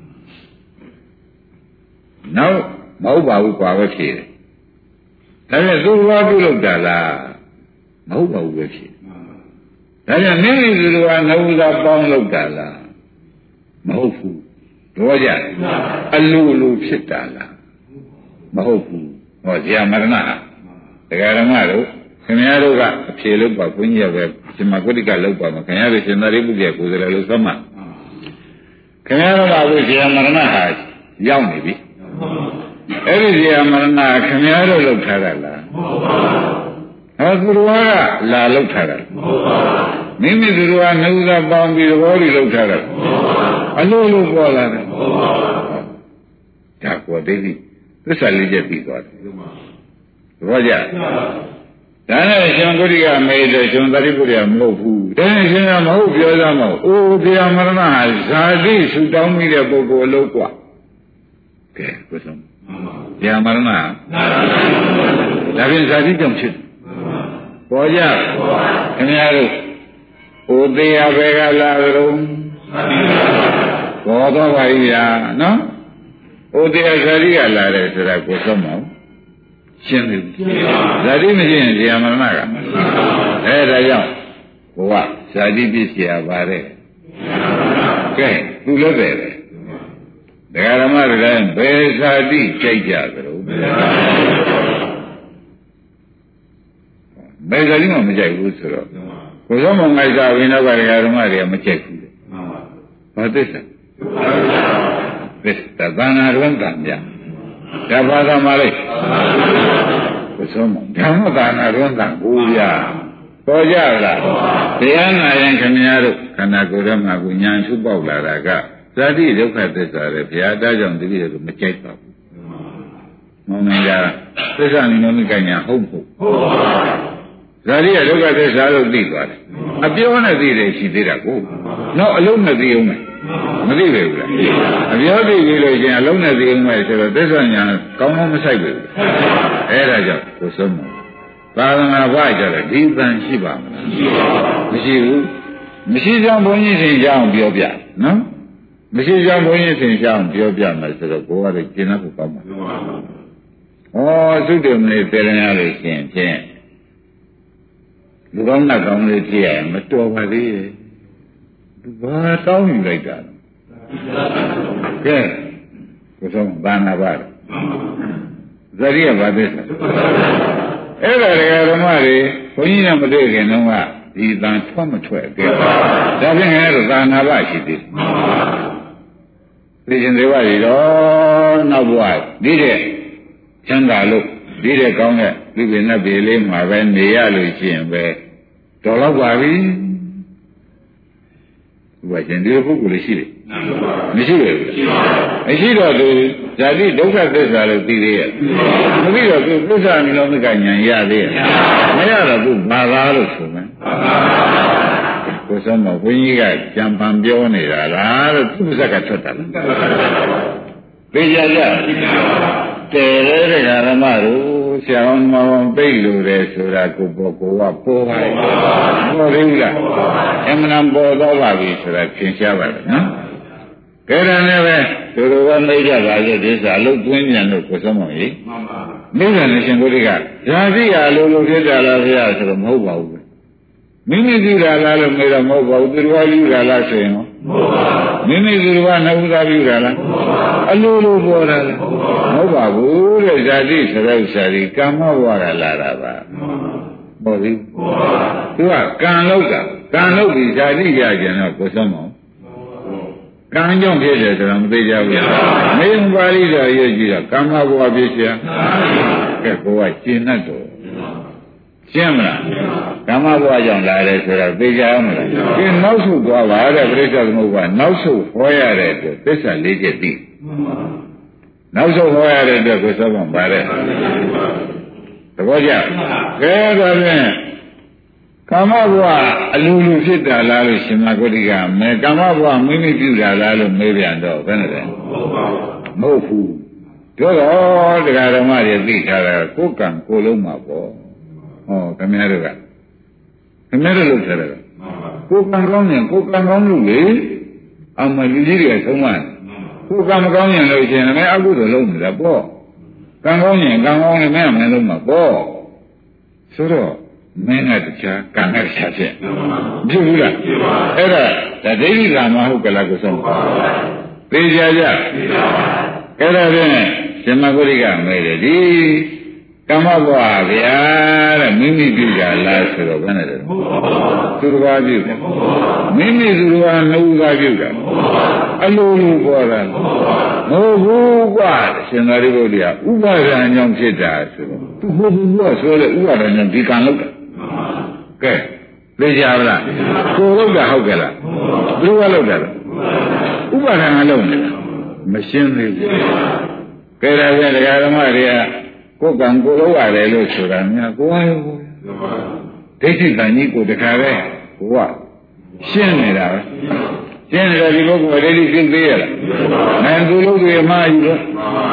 နောက်မဟုတ်ပါဘူးကွာပဲဖြေတယ်ဒါပြန်သူ့ဘာပြုလုပ်တာလားမဟုတ်ပါဘူးပဲဖြေဒါပြန်မိမိသူတို့ကနှုတ်သာပေါင်းလုပ်တာလားမဟုတ်ဘူးတော့ကြအလူဖြစ်တာလားမဟုတ်ဘူးဟောဇေယမရဏတရားဓမ္မတို့ခင်ဗျားတို့ကအဖြေလုပ်ပါဘုန်းကြီးကပဲရှင်မကုဋ္ဌိကလုပ်ပါမယ်ခင်ဗျားတို့ရှင်သာရိပုတ္တရာကိုယ်စားလှယ်လို့သတ်မှတ်ခင်ဗျားတို့ကအခုဇေယမရဏဟာရောက်နေပြီအဲ့ဒီဇေယမရဏခင်ဗျားတို့လောက်ထားတာလားမဟုတ်ပါဘူးဟောသူတော်ကလာလောက်ထားတာမဟုတ်ပါဘူးမိမိသူတော်ကနှုတ်သားပေါင်းပြီးသဘောတွေလောက်ထားတာမဟုတ်ပါဘူးအလိုလိုပေါ်လာတယ်မဟုတ်ပါဘူးဒါကိုဒိဋ္ဌိသစ္စာလေးချက်ပြီးသွားတယ်သဘောကျဒါနဲ့ရှင်ကုဋ္ဌိကမေးတယ်ရှင်သာရိပုတ္တရာမဟုတ်ဘူးတဲ့ရှင်ကမဟုတ်ပြောသားမဟုတ်အိုးဇေယမရဏဟာဇာတိဆူတောင်းမိတဲ့ပုဂ္ဂိုလ်အလုပ်กว่าကဲကိုဆုံးဇေယမရဏဒါဖြင့်ဇာတိကြောင့်ဖြစ်ပေါ်ကြခင်ဗျားတို့ဩသေးရဘယ်ကလာကြုံပေါ်တော့ပါပြီဗျာနော်ဩသေးရဇာတိကလာတယ်ဆိုတာကိုဆုံးမအောင်ရှင်းပြီဇာတိမရှိရင်ဇေယမရဏကဒါကြောင့်ဘုရားဇာတိပြည့်စရာပါတဲ့ကဲသူလည်းပဲဒကာဓမ္မတွေလည်းဘယ်ဇာတိကြိုက်ကြသလဲဘယ်ဇာတိမှမကြိုက်ဘူးဆိုတော့ကိုယ်ဆုံးမငိုက်စားဝင်တော့ဒကာဓမ္မတွေကမကြိုက်ဘူးဘာသစ္စာသစ္စာသနာရဝတ္တံပြဒါဘာသာမလေးကိုယ်ဆုံးမဓမ္မသနာရဝတ္တံကိုပြပေါ်ကြလားတရားနာရင်ခင်ဗျားတို့ခန္ဓာကိုယ်ထဲမှာကိုဉာဏ်ရှုပေါက်လာတာကဇာတိဒုက္ခသစ္စာလေဘုရားတားကြောင့်တတိယကိုမကြိုက်ပါဘူး။မောင်မင်းကသစ္စာနိမမိကညာဟုတ်ဖို့ဇာတိရဒုက္ခသစ္စာလို့သိသွားတယ်။အပြောနဲ့သိတယ်ရှိသေးတာကို။နောက်အလုံးနဲ့သိအောင်မယ်။မသိပဲဘူးလား။အပြောသိပြီလို့ရှင်အလုံးနဲ့သိအောင်မယ်ဆိုတော့သစ္စာညာကောင်းကောင်းမဆိုင်ဘူး။အဲဒါကြောင့်ကိုယ်ဆုံးသာသနာ့ဘာကြတယ်ဒီတန်ရှိပါမလား။မရှိဘူး။မရှိကြောင်းဘုန်းကြီးရှင်ကြောင်းပြောပြနော်။မရှိကြောင်းဘုန်းကြီးသင်ကြောင်းပြောပြမယ်ဆိုတော့ကိုယ်ကလည်းကျင့်ဖို့ကောင်းပါဘူး။ဩသုတေမလေးပြေရရလို့ရှင်ဖြင့်လူကောင်းနဲ့ကောင်းလေးဖြစ်ရရင်မတော်ပါသေးရဲ့။သူဘာတောင်းယူလိုက်တာလဲ။ကဲကိုယ်ဆုံးဘာနာပါလဲ။ဇရိယဘာသစ္စာ။အဲ့ဒါဓမ္မတွေဘုန်းကြီးနဲ့မတွေ့ခင်တုန်းကဒီတန်ထွက်မထွက်ကြ။ဒါဖြင့်လည်းသာနာပါရှိသေးတယ်။သိရှင်သေးပါပြီတော့နောက်ဘဝဒီတဲ့ချမ်းသာလို့ဒီတဲ့ကောင်းတဲ့ဒီပင်နဲ့ပြေလေးမှာပဲနေရလို့ရှိရင်ပဲတော်တော့ပါပြီဘုရားရှင်ဒီပုဂ္ဂိုလ်လေးရှိတယ်မရှိဘူးမရှိတော့သူဇာတိဒုက္ခသစ္စာလို့သိသေးရဲ့မသိတော့သူသစ္စာနိရောဓကဉာဏ်ရသေးရဲ့မရတော့သူဘာသာလို့ဆိုမယ်ကိုယ်ဆုံးမဘုန်းကြီးကကြံပန်ပြောနေတာလားလို့သူ့ပါဇက်ကထွက်တာလားသိကြကြတယ်တဲ့ဓမ္မတို့ဆရာတော်မောင်ပိတ်လို့တယ်ဆိုတာကိုပေါ်ကပေါ်ပါလေပေါ်သေးဘူးလားအမှန်ပေါ်တော့ပါပြီဆိုတာသင်ရှားပါလေနော်ကဲဒါနဲ့ပဲသူတို့ကမိတ်ကြပါရဲ့ဒီစာအလုပ်သွင်းပြန်လို့ကိုယ်ဆုံးမောင်ကြီးမိစ္ဆာနဲ့ရှင်ဘုရားကဓာတိအလိုလိုဖြစ်တာလားဘုရားဆိုတော့မဟုတ်ပါဘူးမိမိပြုတာလားလို့မေးတော့မဟုတ်ပါဘူးသူတော်ပြုတာလားဆိုရင်မဟုတ်ပါဘူးမိမိသူတော်နှုတ်သားပြုတာလားအလိုလိုပေါ်တာလားမဟုတ်ပါဘူးတဲ့ဇာတိဆိုတဲ့ဥစ္စာဒီကာမဘဝကလာတာပါဟုတ်ပြီသူကကံလောက်တာကံလောက်ပြီးဇာတိရကြတော့ကိုယ်ဆုံးမအောင်ကံကြောင့်ဖြစ်တယ်ဆိုတော့မသိကြဘူးမင်းပါဠိတော်ရွတ်ကြည့်တော့ကာမဘဝဖြစ်เสียကဲကိုယ်ကကျင့်တတ်တော့ရှင်းမလားကာမဘဝကြောင့်လာတယ်ဆိုတော့သိကြအောင်မလားဒီနောက်ဆုတ်သွားပါတဲ့ပြိဿသမုပ္ပါနောက်ဆုတ်ဟောရတဲ့အတွက်သစ္စာ၄ချက်သိနောက်ဆုတ်ဟောရတဲ့အတွက်ကိုစောပါပါတယ်သဘောကျကဲဒါဖြင့်ကာမဘဝအလိုလိုဖြစ်တာလားလို့ရှင်မဂုတိကမဲကာမဘဝမိမိပြုတာလားလို့မေးပြန်တော့ဘယ်နဲ့လဲမဟုတ်ဘူးတို့တော့တရားဓမ္မတွေသိထားတာကိုယ်ကံကိုယ်လုံးမှာပေါ့ဟောခင်ဗျားတို့လုပ်ထားတယ်ကိုယ်ကံကောင်းရင်ကိုယ်ကံကောင်းလို့လေအမလူကြီးတွေကဆုံးမကိုယ်ကံမကောင်းရင်လို့ရှင်လည်းအကုသိုလ်လုပ်နေတာပေါ့ကံကောင်းရင်ကံကောင်းလည်းမင်းလုံးမှာပေါ့ဆိုတော့မင်းကတခြားကံကတခြားဖြစ်ဖြစ်ဘူးလားအဲ့ဒါဒိဋ္ဌိကမဟုတ်ကလားကိုဆုံးသိကြကြအဲ့ဒါဖြင့်ရှင်မဂုရိကမဲတယ်ဒီကမ္မဘဝဗျာတဲ့မိမိပြုကြလားဆိုတော့ဘယ်နဲ့လဲသူတော်ဘာပြုတယ်မိမိသူတော်ဘာနှုတ်သားပြုတာအလိုလိုပေါ်တာမဟုတ်ဘူးကွာရှင်သာရိပုတ္တရာဥပါဒံကြောင့်ဖြစ်တာဆိုတော့သူဘုရားဆိုလေဥပါဒံကြောင့်ဒီကံလောက်တာကဲသိကြပါလားကိုယ်လောက်တာဟုတ်ကဲ့လားဘယ်လိုလောက်တာလဲဥပါဒံကလောက်နေတာမရှင်းသေးဘူးကဲဒါဖြင့်တရားဓမ္မတွေကကိုယ်ကံကိုယ်လောက်ရတယ်လို့ဆိုတာများကိုယ်ရောဒိဋ္ဌိကံကြီးကိုတခါပဲကိုကရှင်းနေတာပဲရှင်းတယ်ဒီပုဂ္ဂိုလ်ဒိဋ္ဌိသိသေးရလားနိုင်သူလို့တွေမှားယူတော့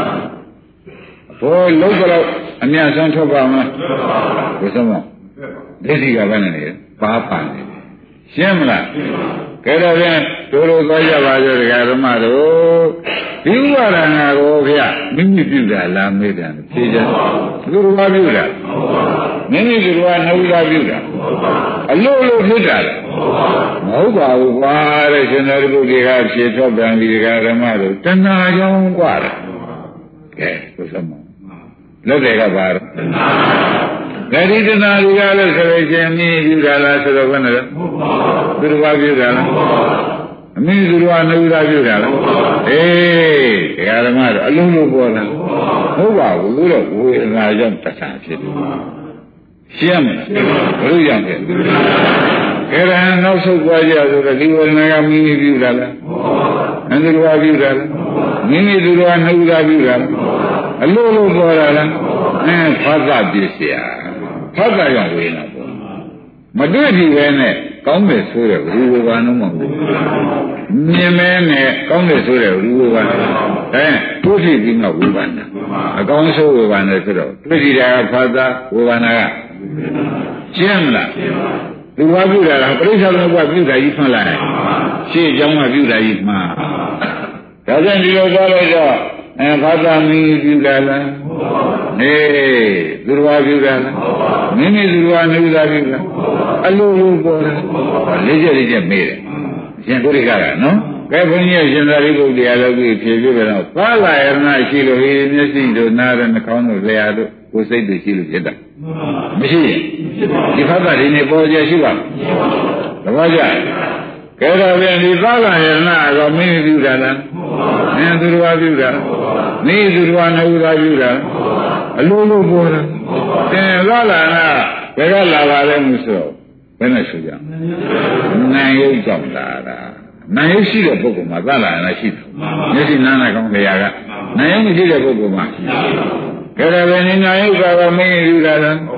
ဘောလုံးကတော့အမြတ်ဆုံးထုတ်ပါမလားဘယ်ဆုံးမဒိဋ္ဌိကဘယ်နဲ့လဲပါပါနေရှင်းမလားကဲတော့ဖြင့်တို့လိုသွားကြပါစို့ဒကာဓမ္မတို့ဒီဥပါဒနာကိုဗျမိမိပြုတာလားမေးတယ်ဖြေကြသူတို့ဘာပြုတာမိမိသူတို့ကနှုတ်သားပြုတာအလို့လို့ဖြစ်တာမဟုတ်ပါဘူးကွာတဲ့ရှင်သာရိပုတ္တရာဖြေထွက်ပြန်ဒီဒကာဓမ္မတို့တဏှာကြောင့်ကွာတယ်ကဲကိုစမလက်တွေကပါတော့တဏှာဒီတဏှာတွေကလည်းဆိုလို့ရှင်မိပြုတာလားဆိုတော့ဘယ်နဲ့လဲသူတို့ဘာပြုတာလားအမိသူတို့ကနှုတ်သားပြုတာလားအေးဒကာဓမ္မတို့အလုံးလုံးပေါ်လာဟုတ်ပါဘူးတော့ဝေဒနာကြောင့်တဏှာဖြစ်တယ်ရှင်းမလားဘယ်လိုကြောင့်လဲကဲဒါနောက်ဆုတ်သွားကြဆိုတော့ဒီဝေဒနာကမိမိပြုတာလားအန္တရာပြုတာလားမိမိသူတို့ကနှုတ်သားပြုတာလားအလုံးလုံးပေါ်လာလားဖတ်တာပြည့်စရာဖတ်တာကြောင့်ဝေဒနာပေါ်မတွေ့ကြည့်ပဲနဲ့ကောင်းတယ်ဆိုတဲ့ရူဝေဘာနုမဟုတ်ဘူးမြင်မဲနဲ့ကောင်းတယ်ဆိုတဲ့ရူဝေဘာတွေ့ကြည့်ပြီးမှဝေဘာနာအကောင်းဆုံးဝေဘာနာဆိုတော့တွေ့ကြည့်တာကဖတ်တာဝေဘာနာကရှင်းမလားလူဘာပြုတာလားပရိစ္ဆေသမုပ္ပါပြုတာကြီးဖွင့်လိုက်ရှေ့เจ้าကပြုတာကြီးမှာဒါကြောင့်ဒီလိုသွားလိုက်တော့ဘာသာမင်းပြုတာလားအေးသူတော်ဘာပြုတာလားမိမိသူတော်ဘာနှုတ်သားပြုတာအလိုလိုပေါ်တယ်လေးချက်မေးတယ်ရှင်ကိုရိကကနော်ကဲဘုန်းကြီးရှင်သာရိပုတ္တရာလည်းဖြေပြကြတော့သာလာယရဏရှိလို့ဟေးမျက်စိတို့နားတို့နှာခေါင်းတို့လျှာတို့ကိုယ်စိတ်တို့ရှိလို့ဖြစ်တာမရှိရင်ဒီဖတ်တာဒီနေ့ပေါ်ကြရှိပါသဘောကျကဲတော့ပြန်ဒီသာလာယရဏကတော့မင်းပြုတာလားသူတော်ဘာပြုတာနေသူတော်ဘာနှုတ်သားပြုတာအလိုလိုပေါ်တယ်သာလာနာဘယ်ကလာပါလဲမဆိုဘယ်နဲ့ဆိုကြနာယုတ်ကြောင့်လာတာနာယုတ်ရှိတဲ့ပုဂ္ဂိုလ်မှာသာလာနာရှိတယ်မျက်စိနားနာကောင်းတရားကနာယုတ်မရှိတဲ့ပုဂ္ဂိုလ်မှာကဲဒါပဲနာယုတ်ကတော့မင်းယူတာလား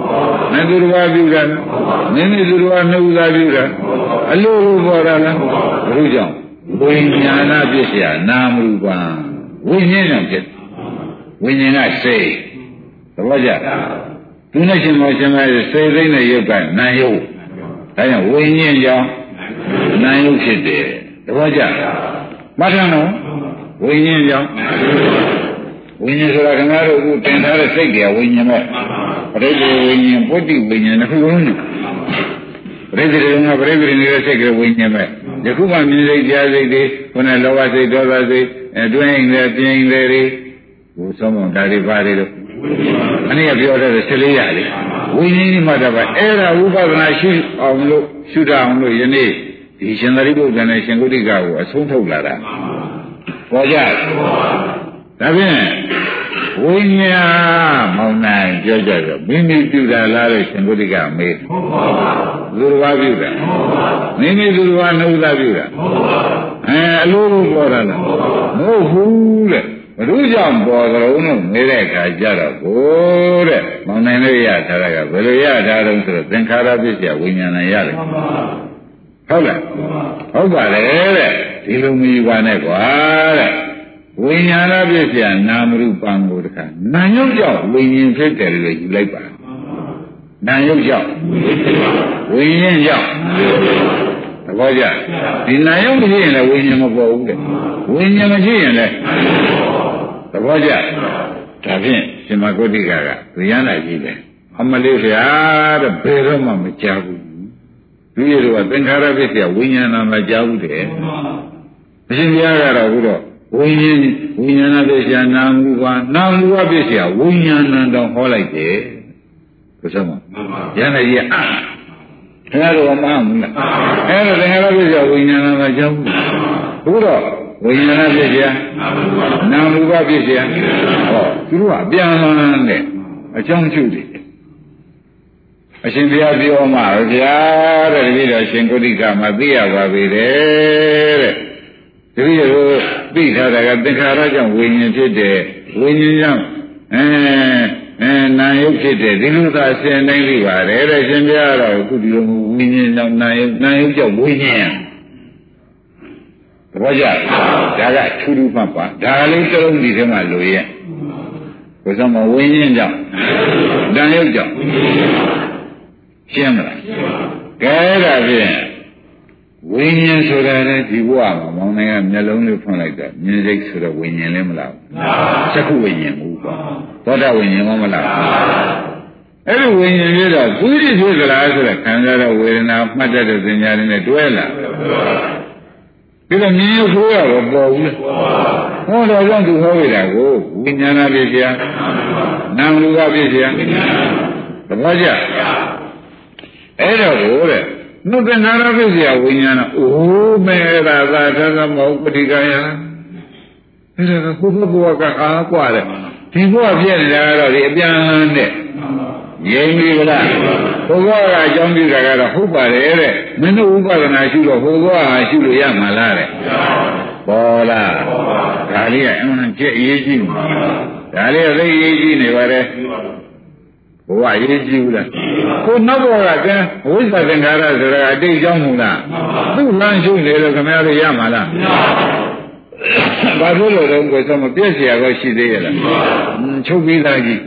နဲ့သူတော်ဘာပြုတာမင်းတို့သူတော်ဘာနှုတ်သားပြုတာအလိုလိုပေါ်တာလားဘုကြောင့်ဝိညာဏပစ္စယနာမရူပံဝိညာဉ်ကြောင့်ဖြစ်ဝိညာဉ်ကစိတ်သဘောကျသူနဲ့ရှင်မောရှင်မဲစိတ်သိတဲ့ရုပ်ကနာယုတ်ဒါကြောင့်ဝိညာဉ်ကြောင့်နာယုတ်ဖြစ်တယ်သဘောကျမှတ်ထားနော်ဝိညာဉ်ကြောင့်ဝိညာဉ်ဆိုတာခင်ဗျားတို့အခုတင်ထားတဲ့စိတ်ကဝိညာဉ်ပဲပရိသေဝိညာဉ်ပုတ္တိဝိညာဉ်တစ်ခုလုံးနဲ့ပရိသေကပရိသေနေတဲ့စိတ်ကဝိညာဉ်ပဲယခုမှမြင်စိတ်ကြားစိတ်တွေခုနလောဘစိတ်ဒေါသစိတ်အတွင်းနဲ့ပြင်းတွေဟိုသုံးပုံဒါတွေပါတယ်လို့အနည်းပြောတဲ့14ရာလေဝိညာဉ်ကြီးမှတော့ပဲအဲ့ဒါဝိပဿနာရှိအောင်လို့ရှုတာအောင်လို့ယနေ့ဒီရှင်သာရိပုတ္တရာနဲ့ရှင်ကုဋ္ဌိကကိုအဆုံးထုတ်လာတာပေါ်ကြဒါဖြင့်ဝိညာဉ်မောင်နိုင်ပြောကြတော့မိမိပြုတာလားလို့ရှင်ကုဋ္ဌိကမေးလူတော်ဘာပြုတာမိမိလူတော်ဘာနှုတ်သားပြုတာအလိုလိုပေါ်တာလားမဟုတ်ဘူးတဲ့ဘုရားကြောင့်ပေါ်ကြလို့နေတဲ့အခါကျတော့ကိုတဲ့မောင်နိုင်လေးရထားတာကဘယ်လိုရထားတုံးဆိုတော့သင်္ခါရပစ္စယဝိညာဏရတယ်ဟုတ်လားဟုတ်ပါတယ်တဲ့ဒီလိုမယူပါနဲ့ကွာတဲ့ဝိညာဏပစ္စယနာမရူပံကိုတခါနာယုတ်ကြောင့်ဝိညာဉ်ဖြစ်တယ်လို့ယူလိုက်ပါနာယုတ်ကြောင့်ဝိညာဉ်ကြောင့်သဘောကျဒီနာယုတ်မရှိရင်လည်းဝိညာဉ်မပေါ်ဘူးတဲ့ဝိညာဉ်မရှိရင်လည်းသဘောကျဒါဖြင့်ရှင်မဂုဋ္ဌိကသူရမ်းလာကြည့်တယ်အမလေးဗျာတဲ့ဘယ်တော့မှမကြားဘူးသူရတော့သင်္ခါရပစ္စယဝိညာဏမကြားဘူးတဲ့အရှင်ဘုရားကတော့ဘုတော့ဝိညာဏပစ္စယနာမူပါနာမူပါပစ္စယဝိညာဏတောင်ဟောလိုက်တယ်ဘုရားမရဟန်းကြီးခင်ဗျားတို့မမှန်ဘူးလားအဲ့ဒါသင်္ခါရပစ္စယဝိညာဏမကြားဘူးဘုတော့ဝိညာဏပစ္စယနာမူပါပစ္စယဟောသူတို့ကအပြန်အလှန်နဲ့အကြောင်းကျုပ်တယ်အရှင်ဘုရားပြောမှာဗျာတဲ့တပည့်တော်ရှင်ကုဋ္ဌိကမသိရပါပေတဲ့တပည့်တော်သိထားတာကသင်္ခါရကြောင့်ဝိညာဉ်ဖြစ်တယ်ဝိညာဉ်ကြောင့်နာယုတ်ဖြစ်တယ်ဒီလိုသာအစဉ်တိုင်းသိပါတယ်တဲ့ရှင်ဘုရားတော့အခုဒီလိုဝိညာဉ်ကြောင့်နာယုတ်ကြောင့်ဝိညာဉ်သဘောကျဒါကထူးထူးမှတ်ပါဒါလေးတစ်လုံးဒီထဲမှာလိုရဲ့ဘုရားမဝိညာဉ်ကြောင့်နာယုတ်ကြောင့်ရှင်းမလားကဲဒါဖြင့်ဝိညာဉ်ဆိုတာလည်းဒီဘဝမှာမောင်နိုင်ကမျက်လုံးလေးဖွင့်လိုက်တာမြင်စိတ်ဆိုတော့ဝိညာဉ်လည်းမလားသက္ခုဝိညာဉ်မဟုတ်ပါသောတာဝိညာဉ်မလားအဲ့ဒီဝိညာဉ်ပြတော့သူတိဖြစ်သလားဆိုတော့ခံစားတဲ့ဝေဒနာမှတ်တတ်တဲ့သင်ညာတွေနဲ့တွဲလာပြီးတော့မြင်ရဆိုးရတော့ပေါ်ဘူးဟောတော့ကြောင့်သူဟောရတာကိုဝိညာဏပစ္စယနာမ်လူကပစ္စယသဘောကျအဲ့တော့ကိုတဲ့နုသင်္ခါရပစ္စယဝိညာဏအိုးမဲသာသာသမုပ္ပတိကယအဲ့ဒါကဘုဘကအားกว่าတဲ့ဒီဘဝပြည့်နေတာကတော့ဒီအပြန်နဲ့ငြိမ်းပြီလားဘုရားကအကြောင်းပြုတာကတော့ဟုတ်ပါတယ်တဲ့မင်းတို့ဥပဒနာရှိတော့ဘုရားဟာရှိလို့ရမှာလားတဲ့ပေါ်လားဒါလေးကအမှန်ကြည့်အရေးကြီးမှာဒါလေးကသိအရေးကြီးနေပါတယ်ဘုရားအရေးကြီးဘူးလားကိုနောက်ဘောကဝိသသင်္ခါရဆိုတာအတိတ်ကြောင့်မူလားသူ့လမ်းရှုနေလို့ခင်ဗျားတို့ရမှာလားဘာလို့လဲတော့ကိုယ်စမပြည့်စရာတော့ရှိသေးရဲ့လားချုပ်ပြီးသားကြီး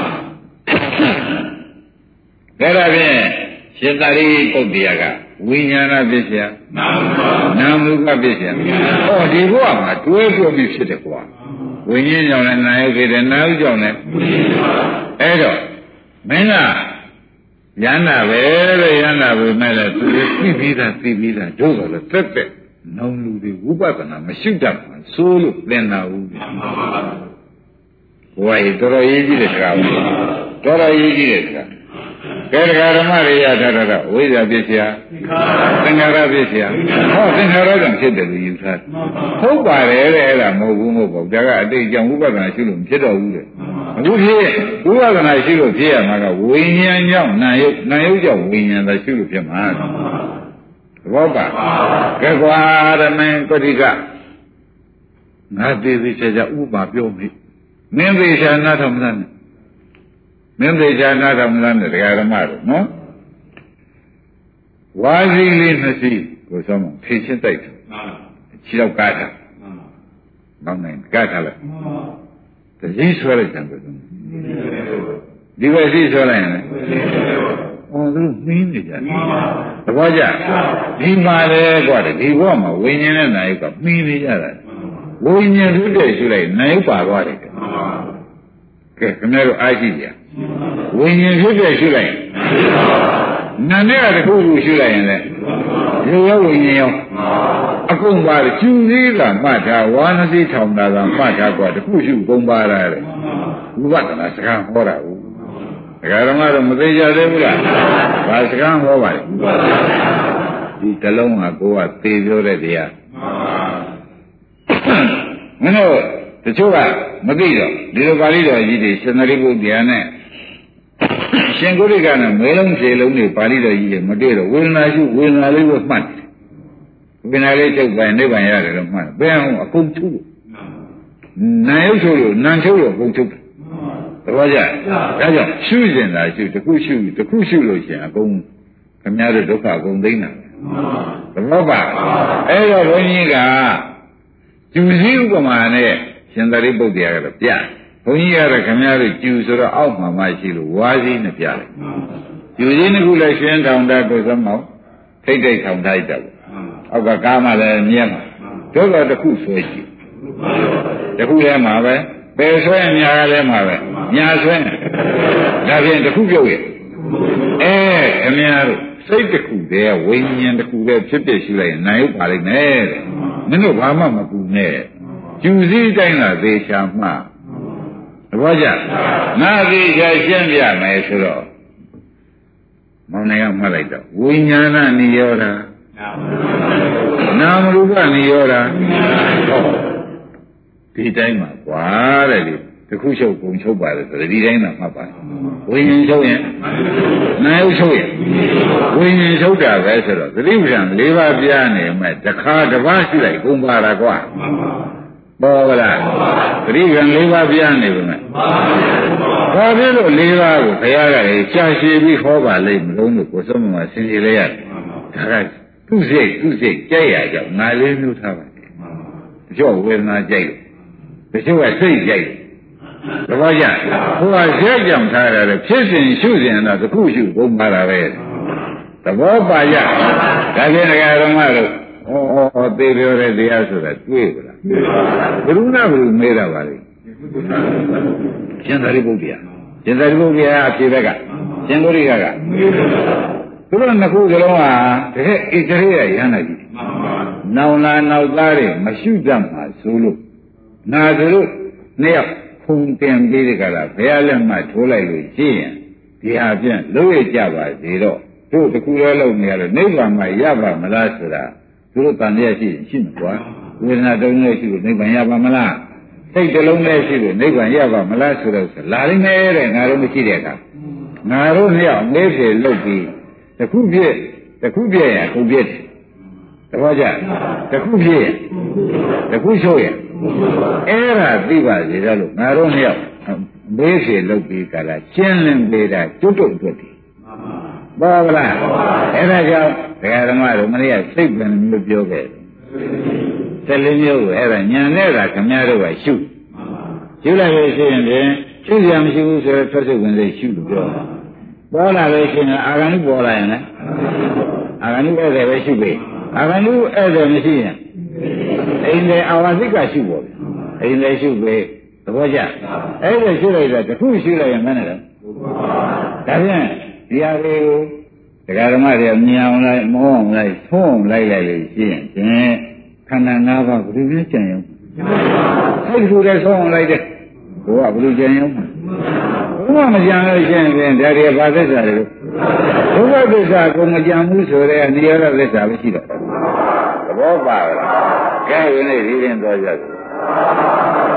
ဒါကြဖြင့်ရှင်သာရိပုတ္တရာကဝိညာဏပစ္စယနာမရူပပစ္စယဟောဒီဘဝမှာတွဲတွဲပြီးဖြစ်တယ်ကွာဝိညာဉ်ကြောင့်လည်းနာယုတ်ဖြစ်တယ်နာယုတ်ကြောင့်လည်းအဲ့တော့မင်းကရဟနာပဲတဲ့ရဟနာပဲမဲ့လည်းသူသိပြီးသားတို့တော့လည်းတက်တက်နောင်လူတွေဝိပဿနာမရှိတတ်ဘူးဆိုလို့သင်တာဘူးဘဝရေးတော်တော်ရေးကြည့်တဲ့ကားတော်တော်ရေးကြည့်တဲ့ကားကဲတရားဓမ္မတွေရထားတာဝိဇ္ဇာပစ္စယသင်္ခါရပစ္စယဟောသင်္ခါရကြောင့်ဖြစ်တယ်လို့ယူထားဟုတ်ပါတယ်တဲ့အဲ့ဒါမဟုတ်ဘူးဒါကအတိတ်ကြောင့်ဝိပဿနာရှိလို့မဖြစ်တော့ဘူးတဲ့အခုဖြစ်ဝိပဿနာရှိလို့ဖြစ်ရမှာကဝိညာဉ်ကြောင့်နာယုတ်ကြောင့်ဝိညာဉ်သာရှိလို့ဖြစ်မှာသဘောပါကဲကွာဓမ္မပဋိကငါသေးသေးချာချာဥပမာပြောမိမင်းသေးချာနားထောင်မလားမင်းသေးချာနာတော်မလားနဲ့တရားဓမ္မတို့နော်ဝါစီလေးနှစ်စီးကိုဆုံးမဖြည့်ချင်းတိုက်တယ်ခြေတော့ကားတာနောက်နိုင်ကားထားလိုက်တကြီးဆွဲလိုက်တယ်ကိုဆုံးဒီဘက်စီဆွဲလိုက်ရင်လေဟောသူမင်းနေကြတယ်သဘောကျဒီမှာလေကွာဒီဘောမှာဝိညာဉ်နဲ့နာယုကမင်းနေကြတာဝိညာဉ်ထုတဲ့ရှုလိုက်နာယုပါသွားတယ်ကဲခင်ဗျားတို့အားရှိကြဝိညာဉ်ဖြစ်တဲ့ရှုလိုက်နာနဲ့တခုခုရှုလိုက်ရင်လေရောဝိညာဉ်ရောအကုန်ပါကျူသေးတာမှတ်ထားဝါနတိထောင်တာကမှတ်ထားกว่าတခုရှုကုန်ပါလားတဲ့ဝိပဿနာစကားဟောတာဟုတ်ဒကာဓမ္မတော့မသိကြသေးဘူးလားဘာစကားဟောပါလဲဒီတလုံးကကိုကသေပြောတဲ့တရားမင်းတို့တချို့ကမသိတော့ဒီလိုပါဠိတော်ကြီးတွေရှင်သာရိပုတ္တရာနဲ့ရှင်ကုရိကနဲ့မဲလုံးခြေလုံးတွေပါဠိတော်ကြီးတွေမတွေ့တော့ဝေဒနာရှုဝေဒနာလေးကိုမှတ်တယ်ဝေဒနာလေးချုပ်ပိုင်နိဗ္ဗာန်ရတယ်လို့မှတ်တယ်ဘယ်အောင်အကုန်ချုပ်လို့နာယုတ်ချုပ်လို့နာချုပ်လို့အကုန်ချုပ်တယ်သဘောကျဒါကြောင့်ရှုကျင်တာရှုတစ်ခုရှုလို့ရှိရင်အကုန်ခင်ဗျားတို့ဒုက္ခအကုန်သိမ်းတာသဘောပါအဲ့တော့ဘုန်းကြီးကကျူစည်းဥပမာနဲ့ရှင်သာရိပုတ္တရာကတော့ပြဘုန်းကြီးကတော့ခင်ဗျားတို့ကျူဆိုတော့အောက်မှာမရှိလို့ဝါးစည်းနဲ့ပြတယ်ကျူစည်းတစ်ခုလည်းရှင်ထောင်တာကိုသမောထိတ်ထိတ်ထောင်ထားလိုက်တယ်အောက်ကကားမှလည်းမြဲမှာတို့တော့တစ်ခုဆွဲကြည့်တစ်ခုလည်းမှာပဲပယ်ဆွဲညာကလည်းမှာပဲညာဆွဲဒါဖြင့်တစ်ခုပြုတ်ရဲ့ခင်ဗျားတို့စိတ်တစ်ခုတည်းဝိညာဉ်တစ်ခုတည်းဖြစ်ဖြစ်ရှုလိုက်ရင်နိုင်ဥပါလိမ့်မယ်တဲ့မင်းတို့ဘာမှမပူနဲ့ကျူစည်းတိုင်းလာသေးချာမှသဘောကျငါသေးချာရှင်းပြမယ်ဆိုတော့မောင်နိုင်ကမှတ်လိုက်တော့ဝိညာဏနိရောဓနာမရူပနိရောဓဒီတိုင်းမှာကွာတဲ့ဒီတစ်ခုချုပ်ပုံချုပ်ပါတယ်ဆိုတော့ဒီတိုင်းမှာမှတ်ပါဝိညာဉ်ချုပ်ရင်နာယုချုပ်ရင်ဝိညာဉ်ချုပ်တာပဲဆိုတော့သတိပ္ပံ၄ပါးပြနေမဲ့တစ်ခါတစ်ပါးရှိလိုက်ကုန်ပါလားကွာပေါ်ပါလားသတိပ္ပံ၄ပါးပြနေပြီမဲ့ဘာဖြစ်လို့၄ပါးကိုဘုရားကလည်းရှားရှည်ပြီးဟောပါလိမ့်မလို့ကိုယ်စုံမှာဆင်ခြင်လိုက်ရတယ်ဒါကသူ့စိတ်ကြိုက်ရကြောင်းငါလေးမျိုးထားပါတယ်တချို့ဝေဒနာကြိုက်တချို့ကစိတ်ကြိုက်သဘောကျဟိုကရက်ကြောင်ထားရတယ်ဖြစ်စဉ်ရှုစဉ်တော့တစ်ခုရှုကုန်ပါတာပဲသဘောပါကြဒါဖြင့်ဒကာဓမ္မတို့ဩသေပြောတဲ့တရားဆိုတာတွေ့ပါလားဘယ်သူနဲ့ဘယ်သူမေးတာပါလဲရှင်သာရိပုတ္တရာအဖြေဘက်ကရှင်ဂုရိကကသူတို့နှစ်ခုစလုံးဟာတကယ်ဣတရေရဟန္တာကြီးနောင်လာနောက်သားတွေမရှုတတ်မှာဆိုလို့နာသူတို့နှစ်ယောက်ခုံတင်ပြီးဒီကလာဘုရားလက်မှထိုးလိုက်လို့ရှိရင်ဒီဟာဖြင့်လုံးရကြပါသေးတော့တို့တခုလည်းလုံးနေရတော့နိဗ္ဗာန်မှာရပါမလားဆိုတာသူတို့တန်ရရှိရင်ရှိမှာကွာဝေဒနာတုံးနဲ့ရှိလို့နိဗ္ဗာန်ရပါမလားစိတ်တစ်လုံးနဲ့ရှိလို့နိဗ္ဗာန်ရပါမလားဆိုတော့လာလိမ့်မယ်တဲ့ငါတို့မရှိတဲ့အခါငါတို့နှစ်ယောက်နေပြေလုပ်ပြီးတခုပြည့်ရအခုပြည့်တယ်တပည့်ကြတခုပြည့်တခုချုပ်ရအဲ့ဒါသိပါစေတော့လို့ငါတို့နှစ်ယောက်မေးပြေလုပ်ပြီးကြလားရှင်းလင်းပေးတာကျွတ်အတွက်တည်းပါဗလားအဲ့ဒါကြောင့်ဒကာဓမ္မတို့မနေ့ကစိတ်ပင်မျိုးပြောခဲ့တယ်14မျိုးကိုအဲ့ဒါညံနေတာခင်ဗျားတို့ကရှုလိုက်လို့ရှိရင်ဖြင့်ရှုရမရှိဘူးဆိုတော့ထွက်စိတ်ဝင်စိတ်ရှုလို့ပြောတာပေါ်လာလို့ရှိရင်အာဂန္တုပေါ်လာရင်လည်းအာဂန္တုဧည့်သည်ပဲရှုပေးအာဂန္တုဧည့်သည်မရှိရင်အိမ်သည်အာဝါစိကရှုပေါ်ပြီအိမ်သည်ရှုပေးသဘောကျအဲ့ဒါရှုလိုက်တော့တစ်ခုရှုလိုက်ရင်မနဲ့တော့ဒါဖြင့်ဒီဟာတွေကိုဒကာဓမ္မတွေမြင်အောင်လိုက်မောအောင်လိုက်သုံးအောင်လိုက်လို့ရှိရင်ဖြင့်ခန္ဓာ၅ပါးဘယ်လိုလဲကြံရုံစိတ်ကူတဲ့သုံးအောင်လိုက်တဲ့ဘုရားဘယ်လိုကြံရုံဘုရားမကြံလို့ရှိရင်ဖြင့်ဒါတွေဘာသစ္စာတွေဘုရားသစ္စာကိုမကြံဘူးဆိုတဲ့နိရောဓသစ္စာပဲရှိတော့သဘောပါလားကဲဒီနေ့ဒီရင်သွားကြတယ်